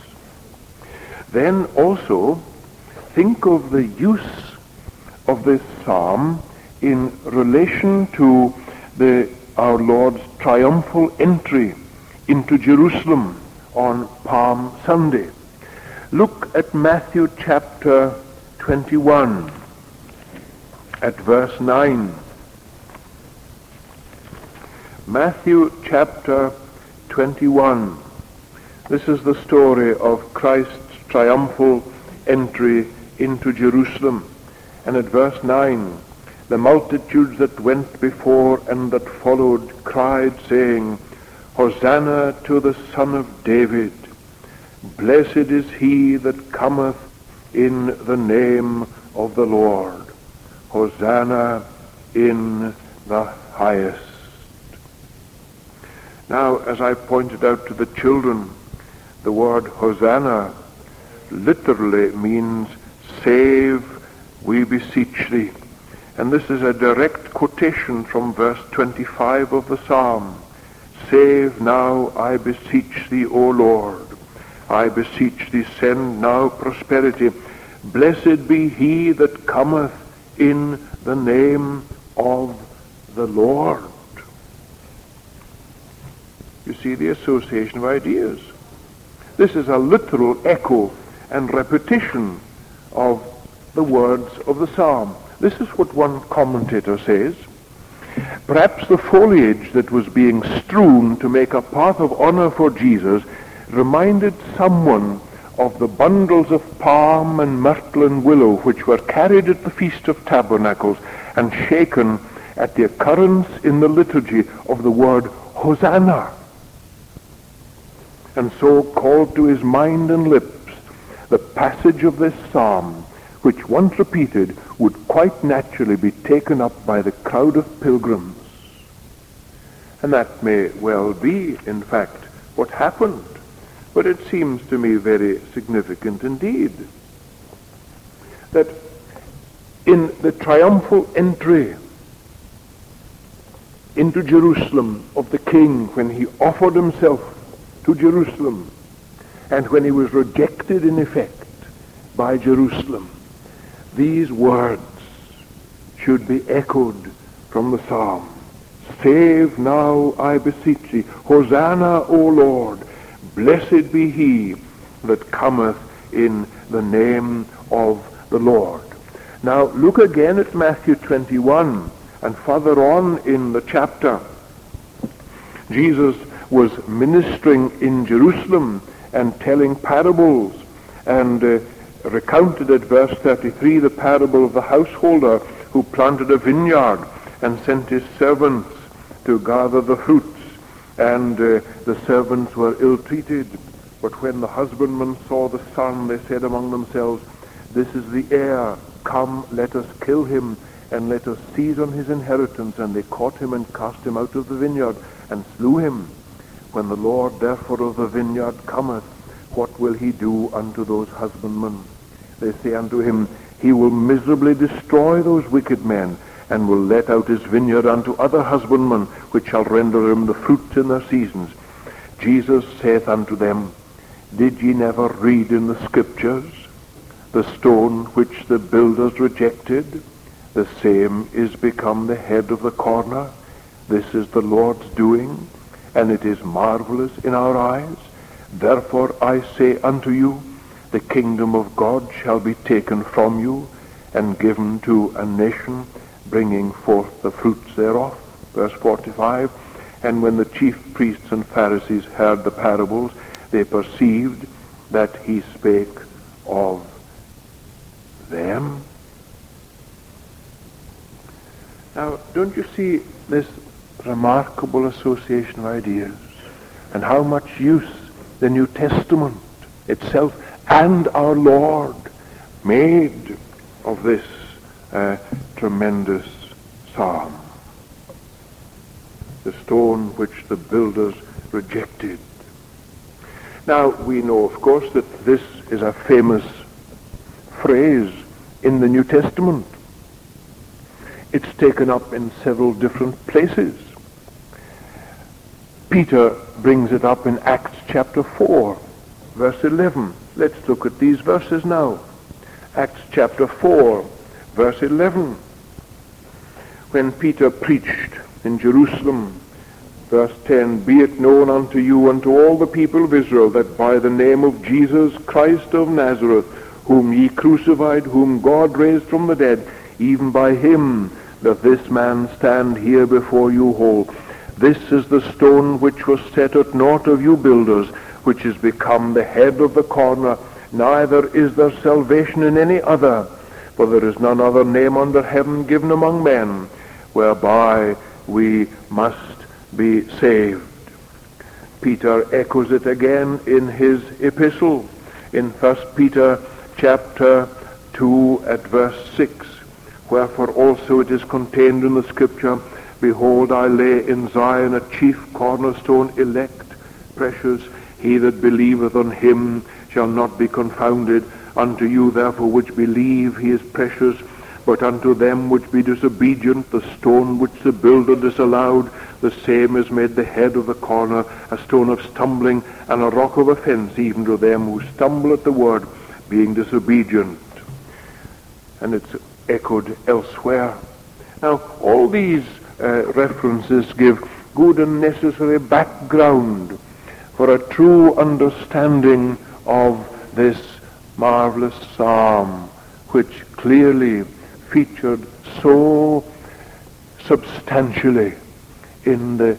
Then also think of the use of this psalm in relation to the our Lord's triumphal entry into Jerusalem on Palm Sunday. Look at Matthew chapter twenty-one, at verse nine. Matthew chapter twenty-one. This is the story of Christ's triumphal entry into Jerusalem. And at verse nine, the multitudes that went before and that followed cried, saying, Hosanna to the Son of David. Blessed is he that cometh in the name of the Lord. Hosanna in the highest. Now, as I pointed out to the children, the word Hosanna literally means save, we beseech thee. And this is a direct quotation from verse twenty-five of the psalm. Save now, I beseech thee, O Lord. I beseech thee, send now prosperity. Blessed be he that cometh in the name of the Lord. You see the association of ideas. This is a literal echo and repetition of the words of the psalm. This is what one commentator says. Perhaps the foliage that was being strewn to make a path of honor for Jesus reminded someone of the bundles of palm and myrtle and willow which were carried at the Feast of Tabernacles and shaken at the occurrence in the liturgy of the word Hosanna. And so called to his mind and lips the passage of this psalm, which once repeated would quite naturally be taken up by the crowd of pilgrims. And that may well be, in fact, what happened. But it seems to me very significant indeed that in the triumphal entry into Jerusalem of the King, when he offered himself to Jerusalem, and when he was rejected in effect by Jerusalem, these words should be echoed from the psalm. Save now, I beseech thee. Hosanna, O Lord. Blessed be he that cometh in the name of the Lord. Now look again at Matthew twenty-one, and further on in the chapter. Jesus was ministering in Jerusalem and telling parables, and uh, recounted at verse thirty-three the parable of the householder who planted a vineyard and sent his servants to gather the fruits, and uh, the servants were ill-treated. But when the husbandmen saw the son, they said among themselves, this is the heir, come, let us kill him, and let us seize on his inheritance. And they caught him and cast him out of the vineyard and slew him. When the Lord therefore of the vineyard cometh, what will he do unto those husbandmen? They say unto him, he will miserably destroy those wicked men, and will let out his vineyard unto other husbandmen, which shall render him the fruits in their seasons. Jesus saith unto them, did ye never read in the Scriptures, the stone which the builders rejected, the same is become the head of the corner. This is the Lord's doing, and it is marvelous in our eyes. Therefore I say unto you, the kingdom of God shall be taken from you and given to a nation, bringing forth the fruits thereof. Verse forty-five, and when the chief priests and Pharisees heard the parables, they perceived that he spake of them. Now, don't you see this remarkable association of ideas, and how much use the New Testament itself and our Lord made of this uh, tremendous psalm? The stone which the builders rejected. Now, we know, of course, that this is a famous phrase in the New Testament. It's taken up in several different places. Peter brings it up in Acts chapter four, verse eleven. Let's look at these verses now. Acts chapter four, verse eleven. When Peter preached in Jerusalem, verse ten, be it known unto you and to all the people of Israel that by the name of Jesus Christ of Nazareth, whom ye crucified, whom God raised from the dead, even by him doth this man stand here before you whole. This is the stone which was set at naught of you builders, which is become the head of the corner. Neither is there salvation in any other, for there is none other name under heaven given among men, whereby we must be saved. Peter echoes it again in his epistle, in First Peter chapter two at verse six. Wherefore also it is contained in the scripture, behold, I lay in Zion a chief cornerstone, elect, precious. He that believeth on him shall not be confounded. Unto you therefore which believe he is precious, but unto them which be disobedient, the stone which the builder disallowed, the same is made the head of the corner, a stone of stumbling and a rock of offense, even to them who stumble at the word, being disobedient. And it's echoed elsewhere. Now, all these uh, references give good and necessary background for a true understanding of this marvelous psalm, which clearly featured so substantially in the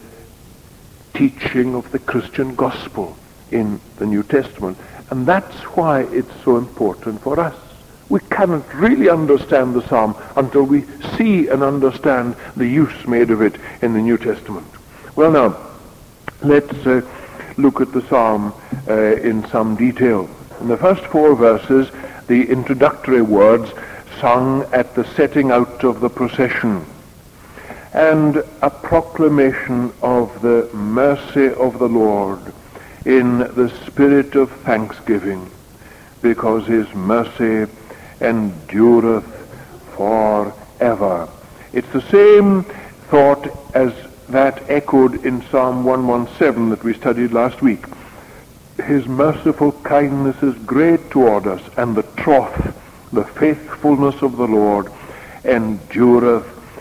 teaching of the Christian gospel in the New Testament. And that's why it's so important for us. We cannot really understand the psalm until we see and understand the use made of it in the New Testament. Well, now, let's uh, look at the psalm uh, in some detail. In the first four verses, the introductory words sung at the setting out of the procession, and a proclamation of the mercy of the Lord in the spirit of thanksgiving, because his mercy endureth forever. It's the same thought as that echoed in Psalm one seventeen that we studied last week. His merciful kindness is great toward us, and the troth, the faithfulness of the Lord, endureth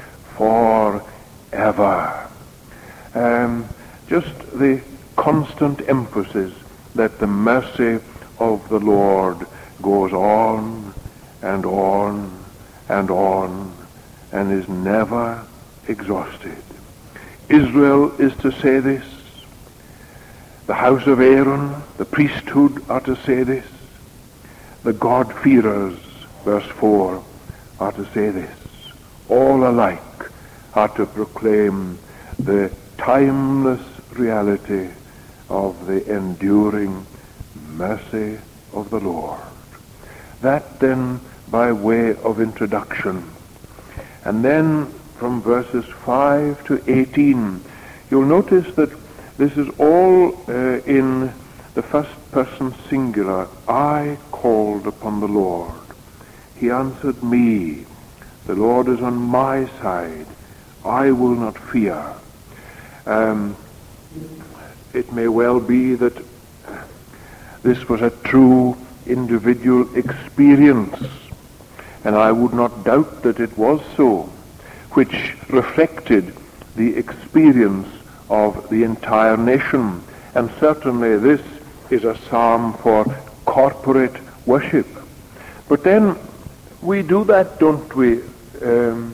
forever. Um, just the constant emphasis that the mercy of the Lord goes on and on and on and is never exhausted. Israel is to say this. The house of Aaron, the priesthood, are to say this. The God-fearers, verse four, are to say this. All alike are to proclaim the timeless reality of the enduring mercy of the Lord. That then by way of introduction. And then from verses five to eighteen, you'll notice that this is all uh, in the first person singular. I called upon the Lord. He answered me. The Lord is on my side. I will not fear. Um, it may well be that this was a true individual experience. and I would not doubt that it was so, which reflected the experience of the entire nation. And certainly this is a psalm for corporate worship. But then we do that, don't we, um,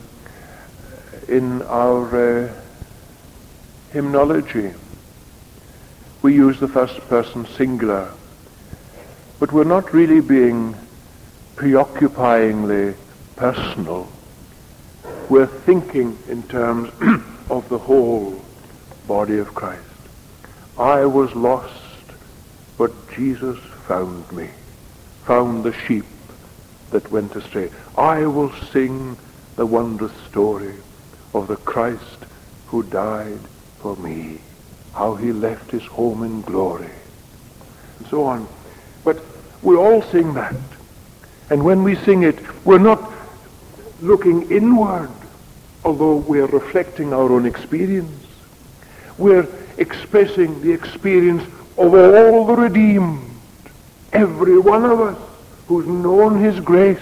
in our uh, hymnology. We use the first person singular, but we're not really being preoccupyingly personal. We're thinking in terms of the whole body of Christ. I was lost, but Jesus found me, found the sheep that went astray. I will sing the wondrous story of the Christ who died for me, how he left his home in glory, and so on. But we all sing that. And when we sing it, we're not looking inward, although we're reflecting our own experience. We're expressing the experience of all the redeemed. Every one of us who's known his grace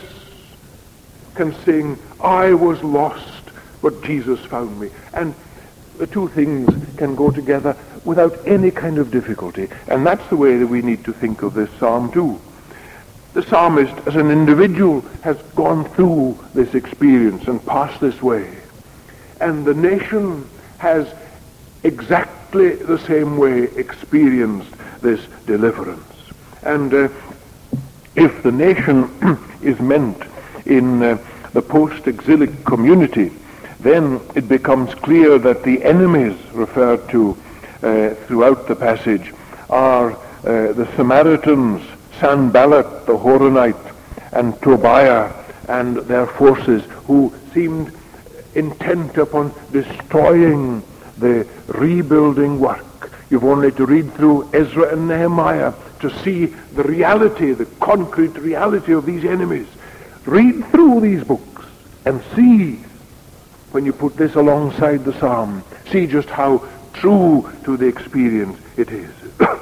can sing, I was lost, but Jesus found me. And the two things can go together without any kind of difficulty. And that's the way that we need to think of this psalm too. The psalmist, as an individual, has gone through this experience and passed this way. And the nation has exactly the same way experienced this deliverance. And uh, if the nation is meant in uh, the post-exilic community, then it becomes clear that the enemies referred to uh, throughout the passage are uh, the Samaritans, Sanballat the Horonite, and Tobiah and their forces, who seemed intent upon destroying the rebuilding work. You've only to read through Ezra and Nehemiah to see the reality, the concrete reality of these enemies. Read through these books and see, when you put this alongside the psalm, see just how true to the experience it is.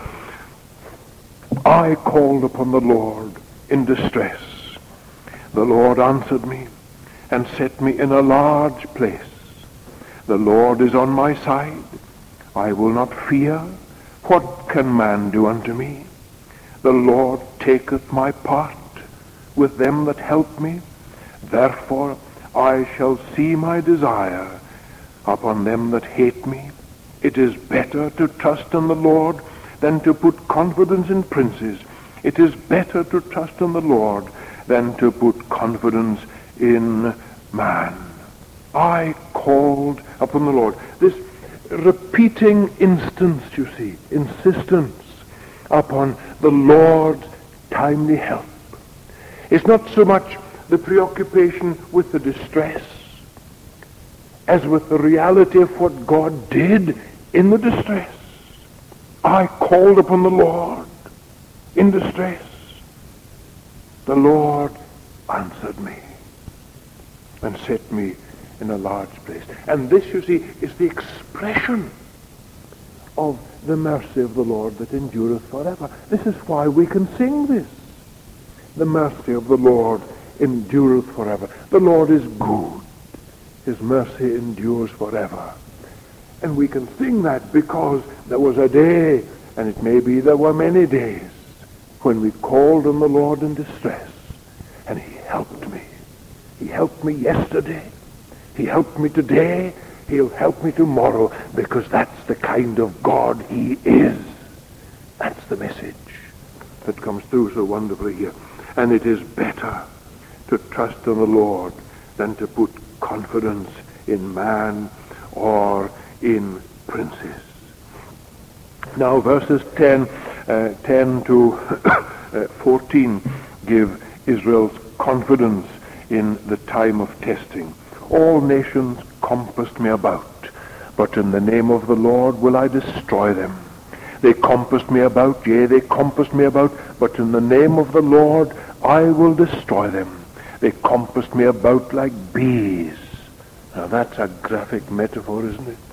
I called upon the Lord in distress. The Lord answered me and set me in a large place. The Lord is on my side. I will not fear. What can man do unto me? The Lord taketh my part with them that help me. Therefore I shall see my desire upon them that hate me. It is better to trust in the Lord than to put confidence in princes. It is better to trust in the Lord than to put confidence in man. I called upon the Lord. This repeating instance, you see, insistence upon the Lord's timely help. It's not so much the preoccupation with the distress as with the reality of what God did in the distress. I called upon the Lord in distress. The Lord answered me and set me in a large place. And this, you see, is the expression of the mercy of the Lord that endureth forever. This is why we can sing this. The mercy of the Lord endureth forever. The Lord is good. His mercy endures forever. And we can sing that because there was a day, and it may be there were many days, when we called on the Lord in distress, and he helped me. He helped me yesterday. He helped me today. He'll help me tomorrow, because that's the kind of God he is. That's the message that comes through so wonderfully here. And it is better to trust in the Lord than to put confidence in man or in princes. Now verses ten, uh, ten to fourteen give Israel's confidence in the time of testing. All nations compassed me about, but in the name of the Lord will I destroy them. They compassed me about, yea, they compassed me about, but in the name of the Lord I will destroy them. They compassed me about like bees. Now that's a graphic metaphor, isn't it?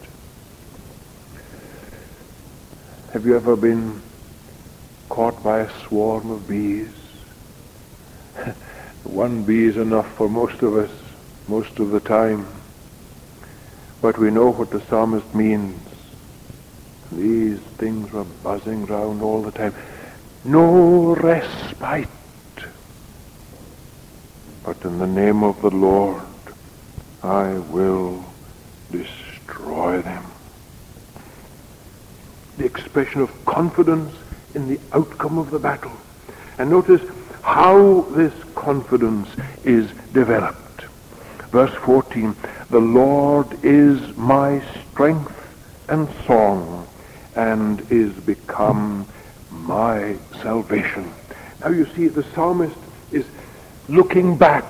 Have you ever been caught by a swarm of bees? One bee is enough for most of us, most of the time. But we know what the psalmist means. These things were buzzing round all the time. No respite. But in the name of the Lord, I will destroy them. The expression of confidence in the outcome of the battle. And notice how this confidence is developed. Verse fourteen, the Lord is my strength and song, and is become my salvation. Now you see, the psalmist is looking back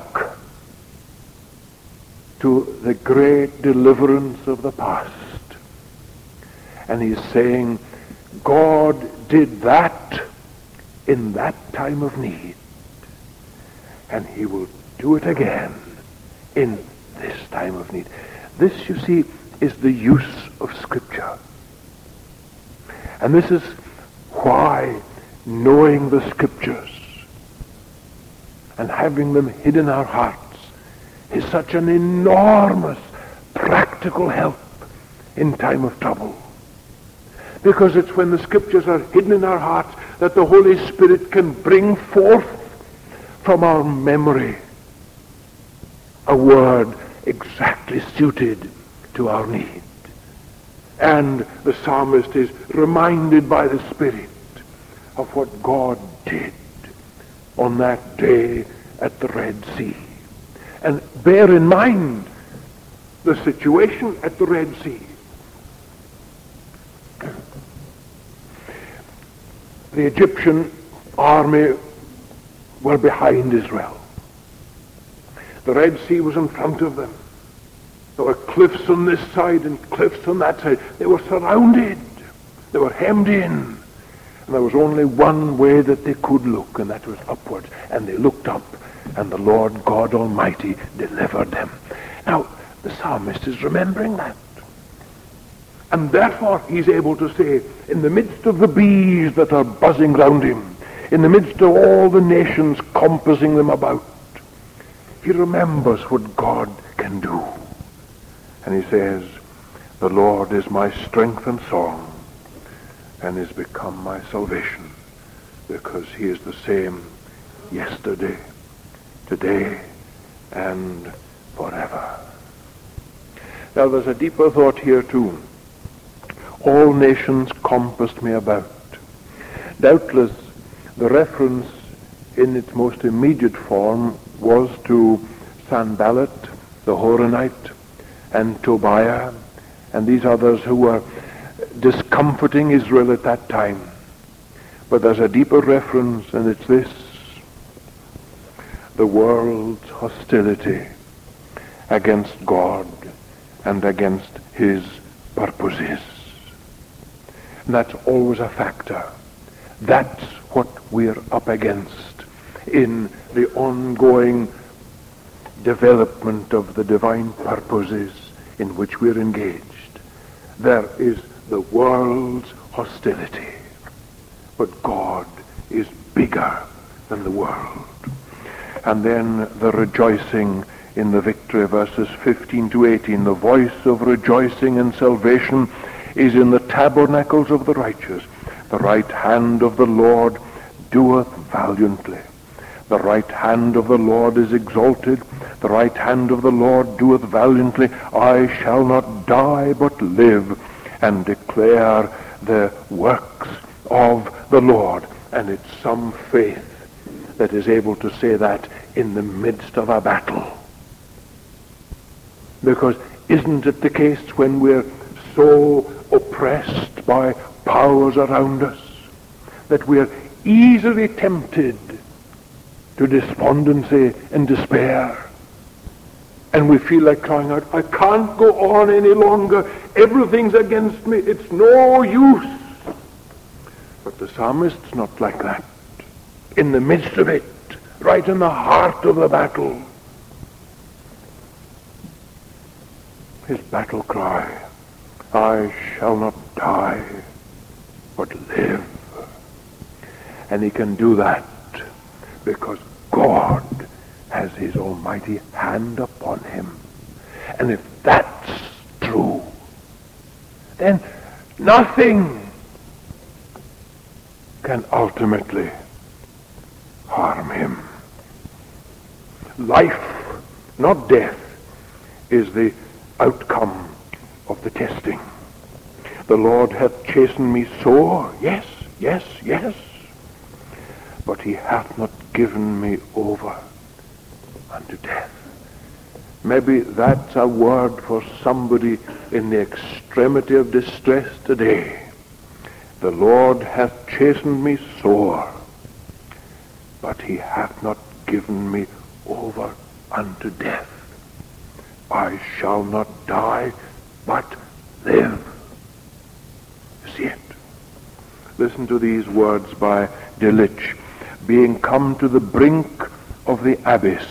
to the great deliverance of the past. And he's saying, God did that in that time of need. And he will do it again in this time of need. This, you see, is the use of Scripture. And this is why knowing the Scriptures and having them hid in our hearts is such an enormous practical help in time of trouble. Because it's when the Scriptures are hidden in our hearts that the Holy Spirit can bring forth from our memory a word exactly suited to our need. And the psalmist is reminded by the Spirit of what God did on that day at the Red Sea. And bear in mind the situation at the Red Sea. The Egyptian army were behind Israel. The Red Sea was in front of them. There were cliffs on this side and cliffs on that side. They were surrounded. They were hemmed in. And there was only one way that they could look, and that was upwards. And they looked up, and the Lord God Almighty delivered them. Now, the psalmist is remembering that. And therefore he's able to say, in the midst of the bees that are buzzing round him, in the midst of all the nations compassing them about, he remembers what God can do. And he says, the Lord is my strength and song, and is become my salvation, because he is the same yesterday, today, and forever. Now there's a deeper thought here too. All nations compassed me about. Doubtless the reference in its most immediate form was to Sanballat, the Horonite, and Tobiah, and these others who were discomforting Israel at that time. But there's a deeper reference, and it's this: the world's hostility against God and against his purposes. And that's always a factor. That's what we're up against in the ongoing development of the divine purposes in which we're engaged. There is the world's hostility, but God is bigger than the world. And then the rejoicing in the victory, verses fifteen to eighteen. The voice of rejoicing and salvation is in the tabernacles of the righteous. The right hand of the Lord doeth valiantly. The right hand of the Lord is exalted. The right hand of the Lord doeth valiantly. I shall not die but live and declare the works of the Lord. And it's some faith that is able to say that in the midst of a battle. Because isn't it the case when we're so oppressed by powers around us that we're easily tempted to despondency and despair, and we feel like crying out, I can't go on any longer, everything's against me, it's no use. But the psalmist's not like that. In the midst of it, right in the heart of the battle, his battle cry, I shall not die but live. And he can do that because God has his almighty hand upon him. And if that's true, then nothing can ultimately harm him. Life, not death, is the outcome of the testing. The Lord hath chastened me sore, yes, yes, yes, but he hath not given me over unto death. Maybe that's a word for somebody in the extremity of distress today. The Lord hath chastened me sore, but he hath not given me over unto death. I shall not die, but live. You see it? Listen to these words by Delitzsch. Being come to the brink of the abyss,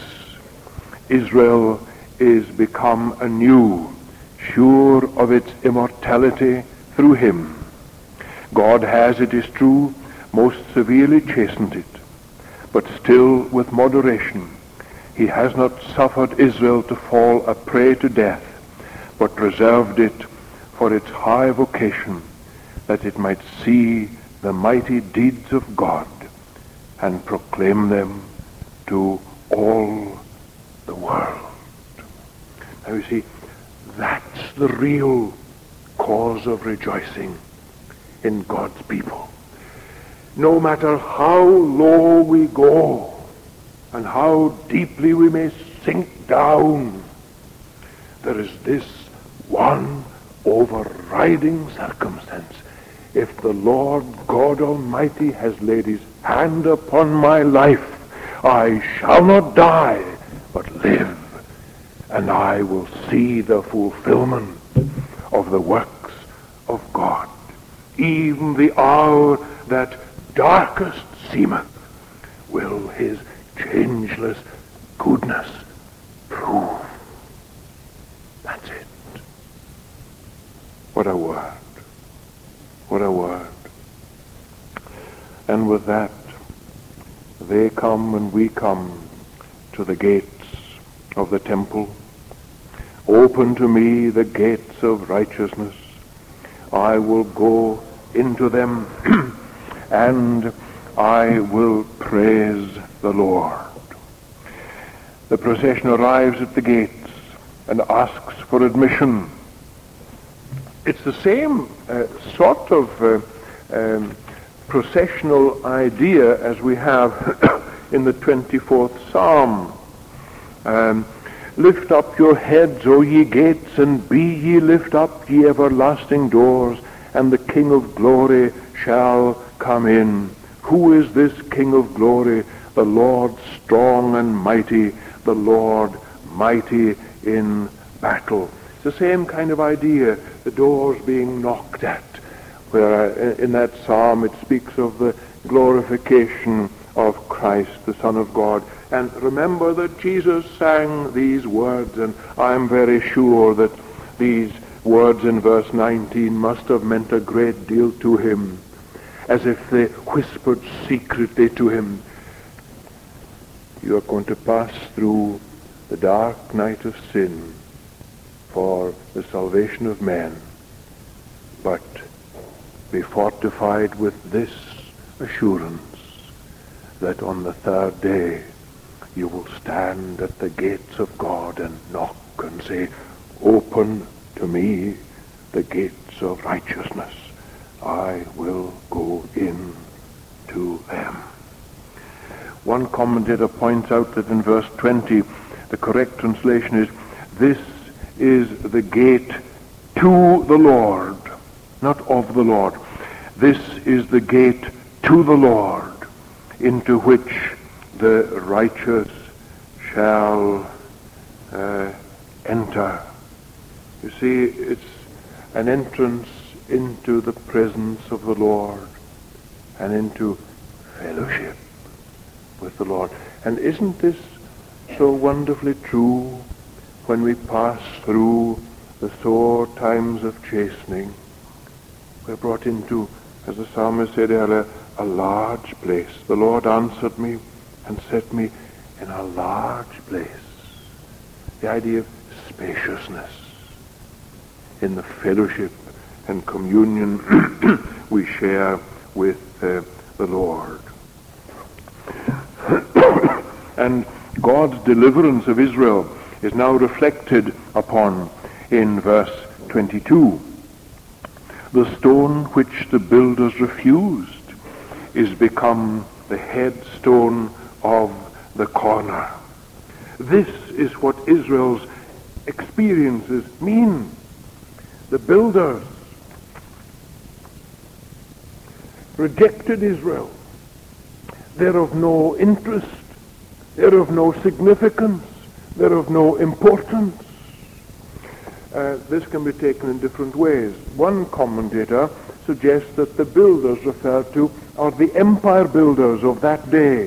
Israel is become anew, sure of its immortality through him. God has, it is true, most severely chastened it, but still with moderation. He has not suffered Israel to fall a prey to death, but reserved it for its high vocation, that it might see the mighty deeds of God and proclaim them to all the world. Now you see, that's the real cause of rejoicing in God's people. No matter how low we go and how deeply we may sink down, there is this one overriding circumstance. If the Lord God Almighty has laid his hand upon my life, I shall not die, but live, and I will see the fulfillment of the works of God. Even the hour that darkest seemeth will his changeless goodness prove. That's it. What a word. What a word. And with that, they come and we come to the gates of the temple. Open to me the gates of righteousness. I will go into them and I will praise the Lord. The procession arrives at the gates and asks for admission. It's the same uh, sort of uh, um, processional idea as we have in the twenty-fourth Psalm. Um, Lift up your heads, O ye gates, and be ye lift up, ye everlasting doors, and the King of glory shall come in. Who is this King of glory? The Lord strong and mighty, the Lord mighty in battle. It's the same kind of idea, the doors being knocked at, where in that psalm it speaks of the glorification of Christ, the Son of God. And remember that Jesus sang these words, and I'm very sure that these words in verse nineteen must have meant a great deal to him, as if they whispered secretly to him, you are going to pass through the dark night of sin for the salvation of men, but be fortified with this assurance that on the third day you will stand at the gates of God and knock and say, open to me the gates of righteousness. I will go in to them. One commentator points out that in verse twenty, the correct translation is, this is the gate to the Lord, not of the Lord. This is the gate to the Lord, into which the righteous shall uh, enter. You see, it's an entrance into the presence of the Lord and into fellowship with the Lord. And isn't this so wonderfully true when we pass through the sore times of chastening? We're brought into, as the psalmist said earlier, a large place. The Lord answered me and set me in a large place. The idea of spaciousness in the fellowship and communion we share with uh, the Lord. And God's deliverance of Israel is now reflected upon in verse twenty-two. The stone which the builders refused is become the headstone of the corner. This is what Israel's experiences mean. The builders rejected Israel. They're of no interest. They're of no significance. They're of no importance. Uh, this can be taken in different ways. One commentator suggests that the builders referred to are the empire builders of that day.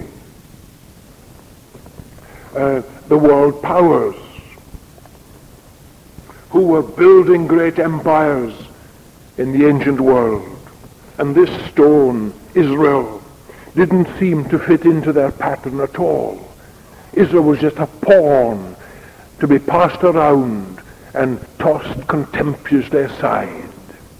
Uh, the world powers who were building great empires in the ancient world. And this stone, Israel, didn't seem to fit into their pattern at all. Israel was just a pawn to be passed around and tossed contemptuously aside.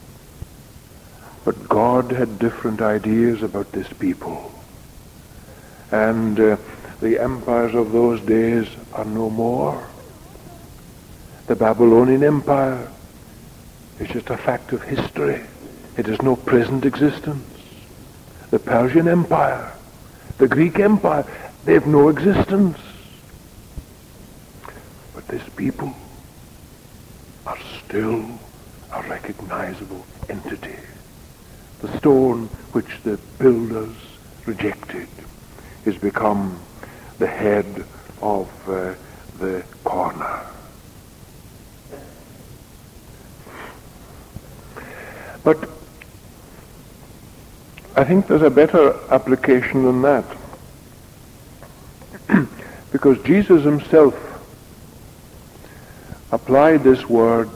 But God had different ideas about this people. And uh, the empires of those days are no more. The Babylonian Empire is just a fact of history. It has no present existence. The Persian Empire, the Greek Empire, they have no existence. But this people are still a recognizable entity. The stone which the builders rejected is become the head of uh, the corner. But I think there's a better application than that. Because Jesus himself applied this word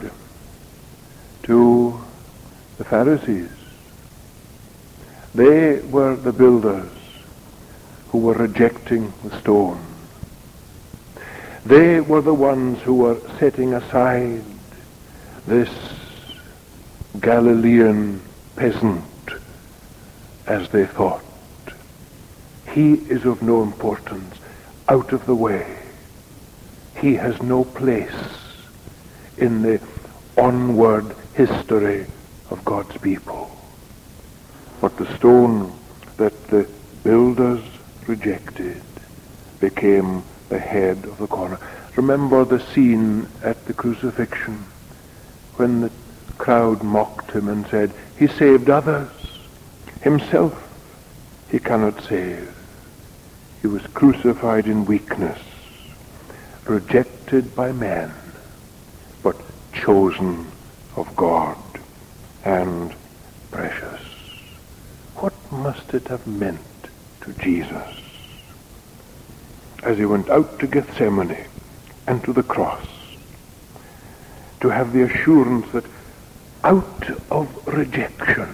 to the Pharisees. They were the builders who were rejecting the stone. They were the ones who were setting aside this Galilean peasant, as they thought. He is of no importance, out of the way. He has no place in the onward history of God's people. But the stone that the builders rejected became the head of the corner. Remember the scene at the crucifixion when the crowd mocked him and said, he saved others. Himself he cannot save. He was crucified in weakness, rejected by men, but chosen of God and precious. What must it have meant to Jesus as he went out to Gethsemane and to the cross, to have the assurance that out of rejection,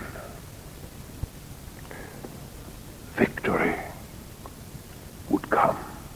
victory would come.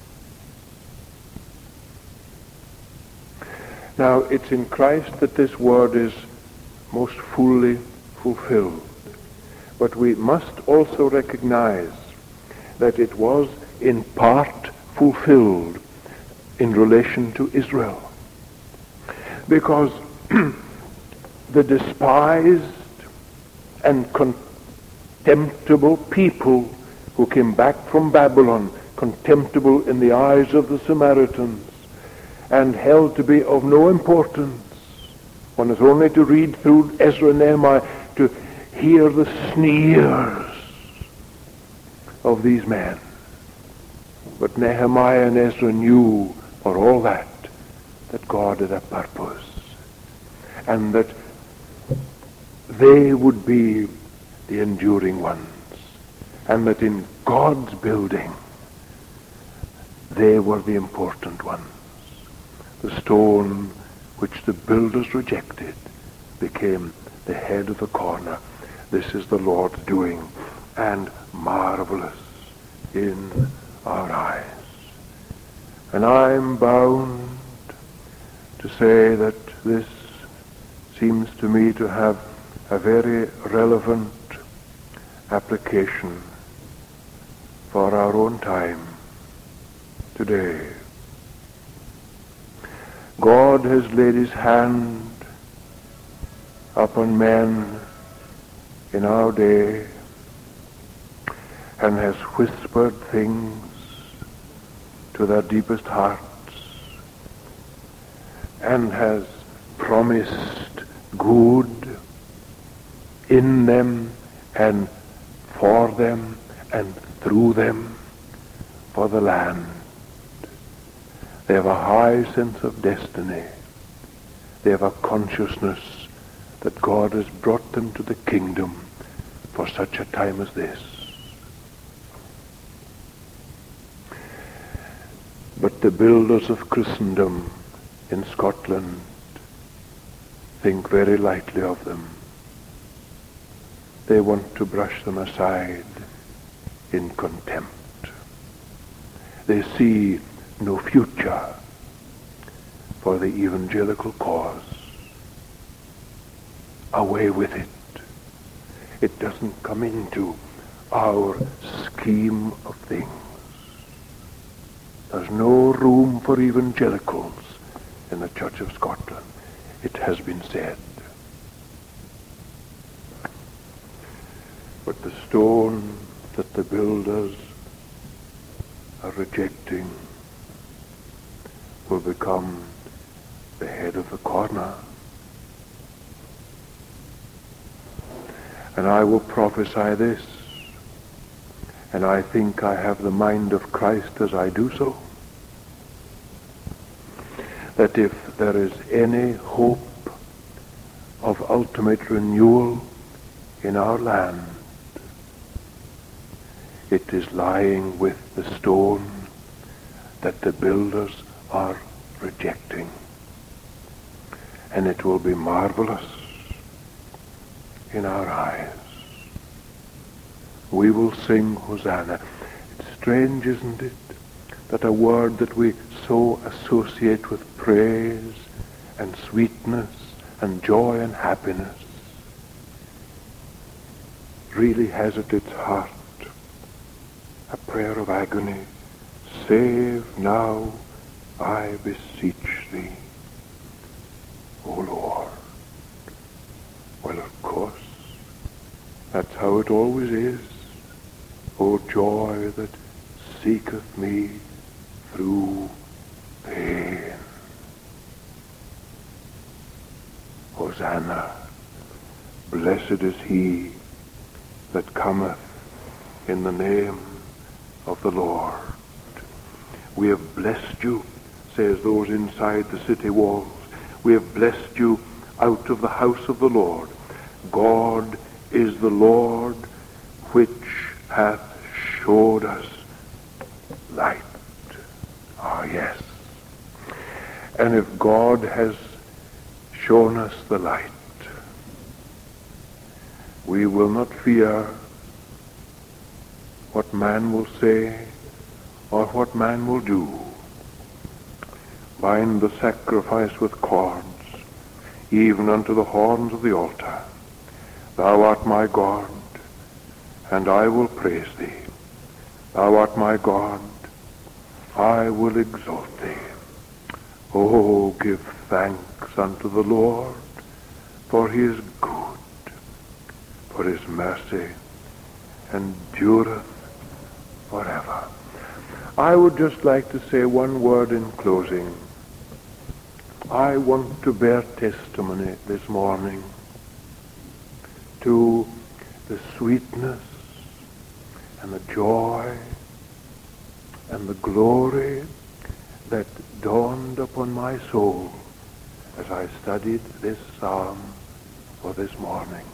Now, it's in Christ that this word is most fully fulfilled. But we must also recognize that it was in part fulfilled in relation to Israel. Because the despised and contemptible people who came back from Babylon, contemptible in the eyes of the Samaritans, and held to be of no importance. One has only to read through Ezra and Nehemiah to hear the sneers of these men. But Nehemiah and Ezra knew, for all that, that God had a purpose, and that they would be the enduring ones, and that in God's building they were the important ones. The stone which the builders rejected became the head of the corner. This is the Lord's doing, and marvelous in our eyes. And I'm bound to say that this seems to me to have a very relevant application for our own time today. God has laid his hand upon men in our day and has whispered things to their deepest hearts and has promised good in them and for them and through them for the land. They have a high sense of destiny. They have a consciousness that God has brought them to the kingdom for such a time as this. But the builders of Christendom in Scotland think very lightly of them. They want to brush them aside in contempt. They see no future for the evangelical cause. Away with it. It doesn't come into our scheme of things. There's no room for evangelicals in the Church of Scotland. It has been said. But the stone that the builders are rejecting will become the head of the corner. And I will prophesy this, and I think I have the mind of Christ as I do so, that if there is any hope of ultimate renewal in our land, it is lying with the stone that the builders are rejecting. And it will be marvelous in our eyes. We will sing Hosanna. It's strange, isn't it, that a word that we so associate with praise and sweetness and joy and happiness really has at its heart a prayer of agony. Save now, I beseech thee, O Lord. Well, of course, that's how it always is. O joy that seeketh me through pain. Hosanna, blessed is he that cometh in the name of the Lord. We have blessed you, says those inside the city walls. We have blessed you out of the house of the Lord. God is the Lord which hath showed us light. Ah, yes. And if God has shown us the light, we will not fear what man will say or what man will do. Bind the sacrifice with cords, even unto the horns of the altar. Thou art my God, and I will praise thee. Thou art my God, I will exalt thee. Oh, give thanks unto the Lord, for he is good, for his mercy endureth forever. I would just like to say one word in closing. I want to bear testimony this morning to the sweetness and the joy and the glory that dawned upon my soul as I studied this psalm for this morning.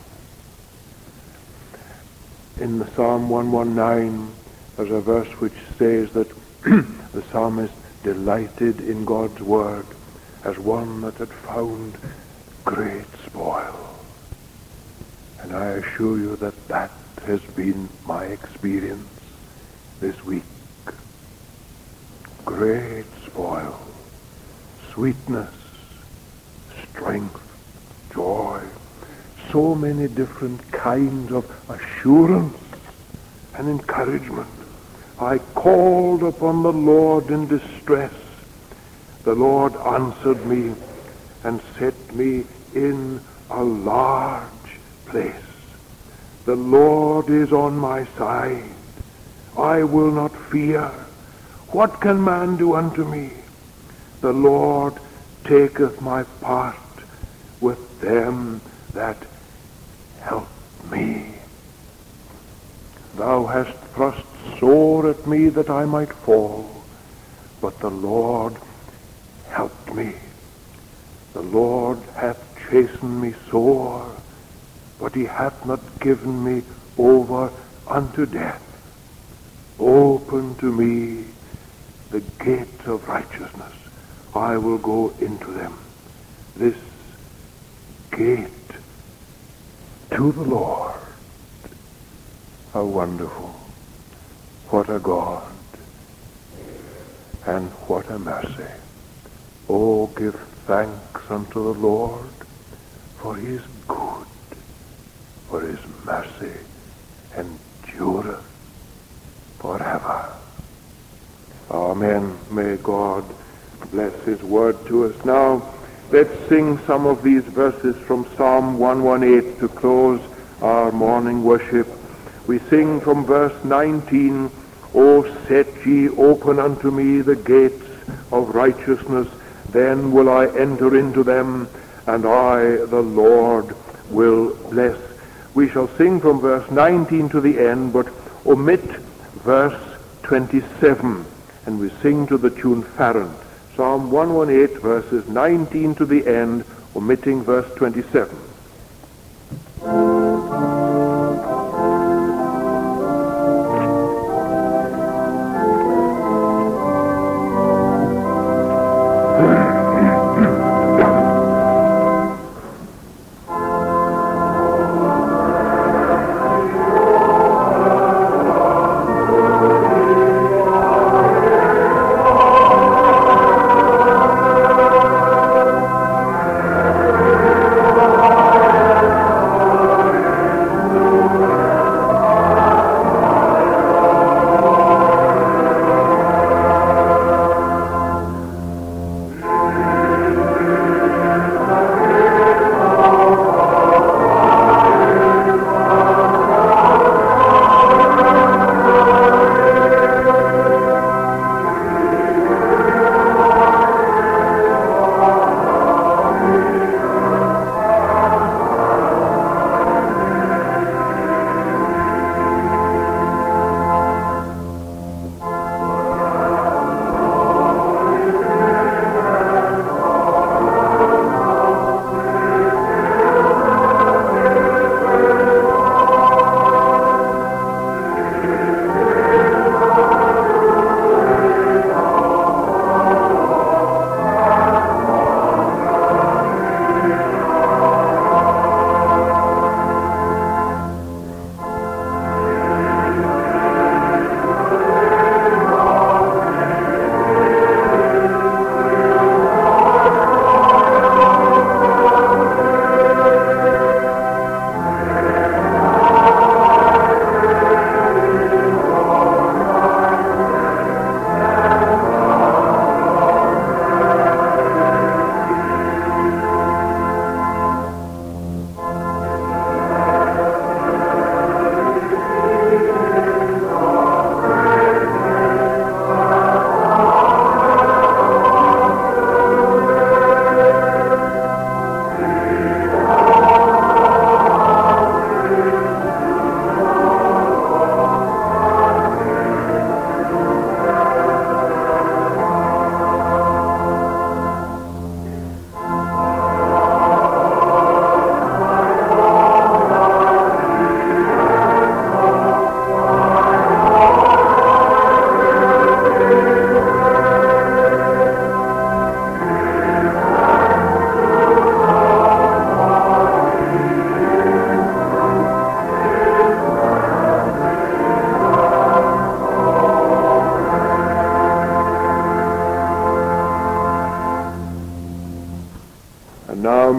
In the Psalm one nineteen, there's a verse which says that the psalmist delighted in God's word as one that had found great spoil. And I assure you that that has been my experience this week. Great spoil. spoil. Sweetness, strength, joy, so many different kinds of assurance and encouragement. I called upon the Lord in distress. The Lord answered me and set me in a large place. The Lord is on my side. I will not fear. What can man do unto me? The Lord taketh my part with them that help me. Thou hast thrust sore at me that I might fall, but the Lord helped me. The Lord hath chastened me sore, but he hath not given me over unto death. Open to me the gates of righteousness. I will go into them. This gate to the Lord. How wonderful. What a God. And what a mercy. Oh, give thanks unto the Lord, for he is good, for his mercy endureth forever. Amen. May God bless his word to us. Now, let's sing some of these verses from Psalm one eighteen to close our morning worship. We sing from verse nineteen, O set ye open unto me the gates of righteousness, then will I enter into them, and I, the Lord, will bless. We shall sing from verse nineteen to the end, but omit verse twenty-seven, and we sing to the tune Farrant. Psalm one eighteen, verses nineteen to the end, omitting verse twenty-seven. Oh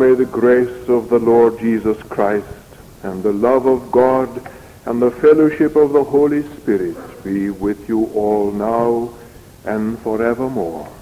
enjoy the grace of the Lord Jesus Christ, and the love of God, and the fellowship of the Holy Spirit be with you all now and forevermore.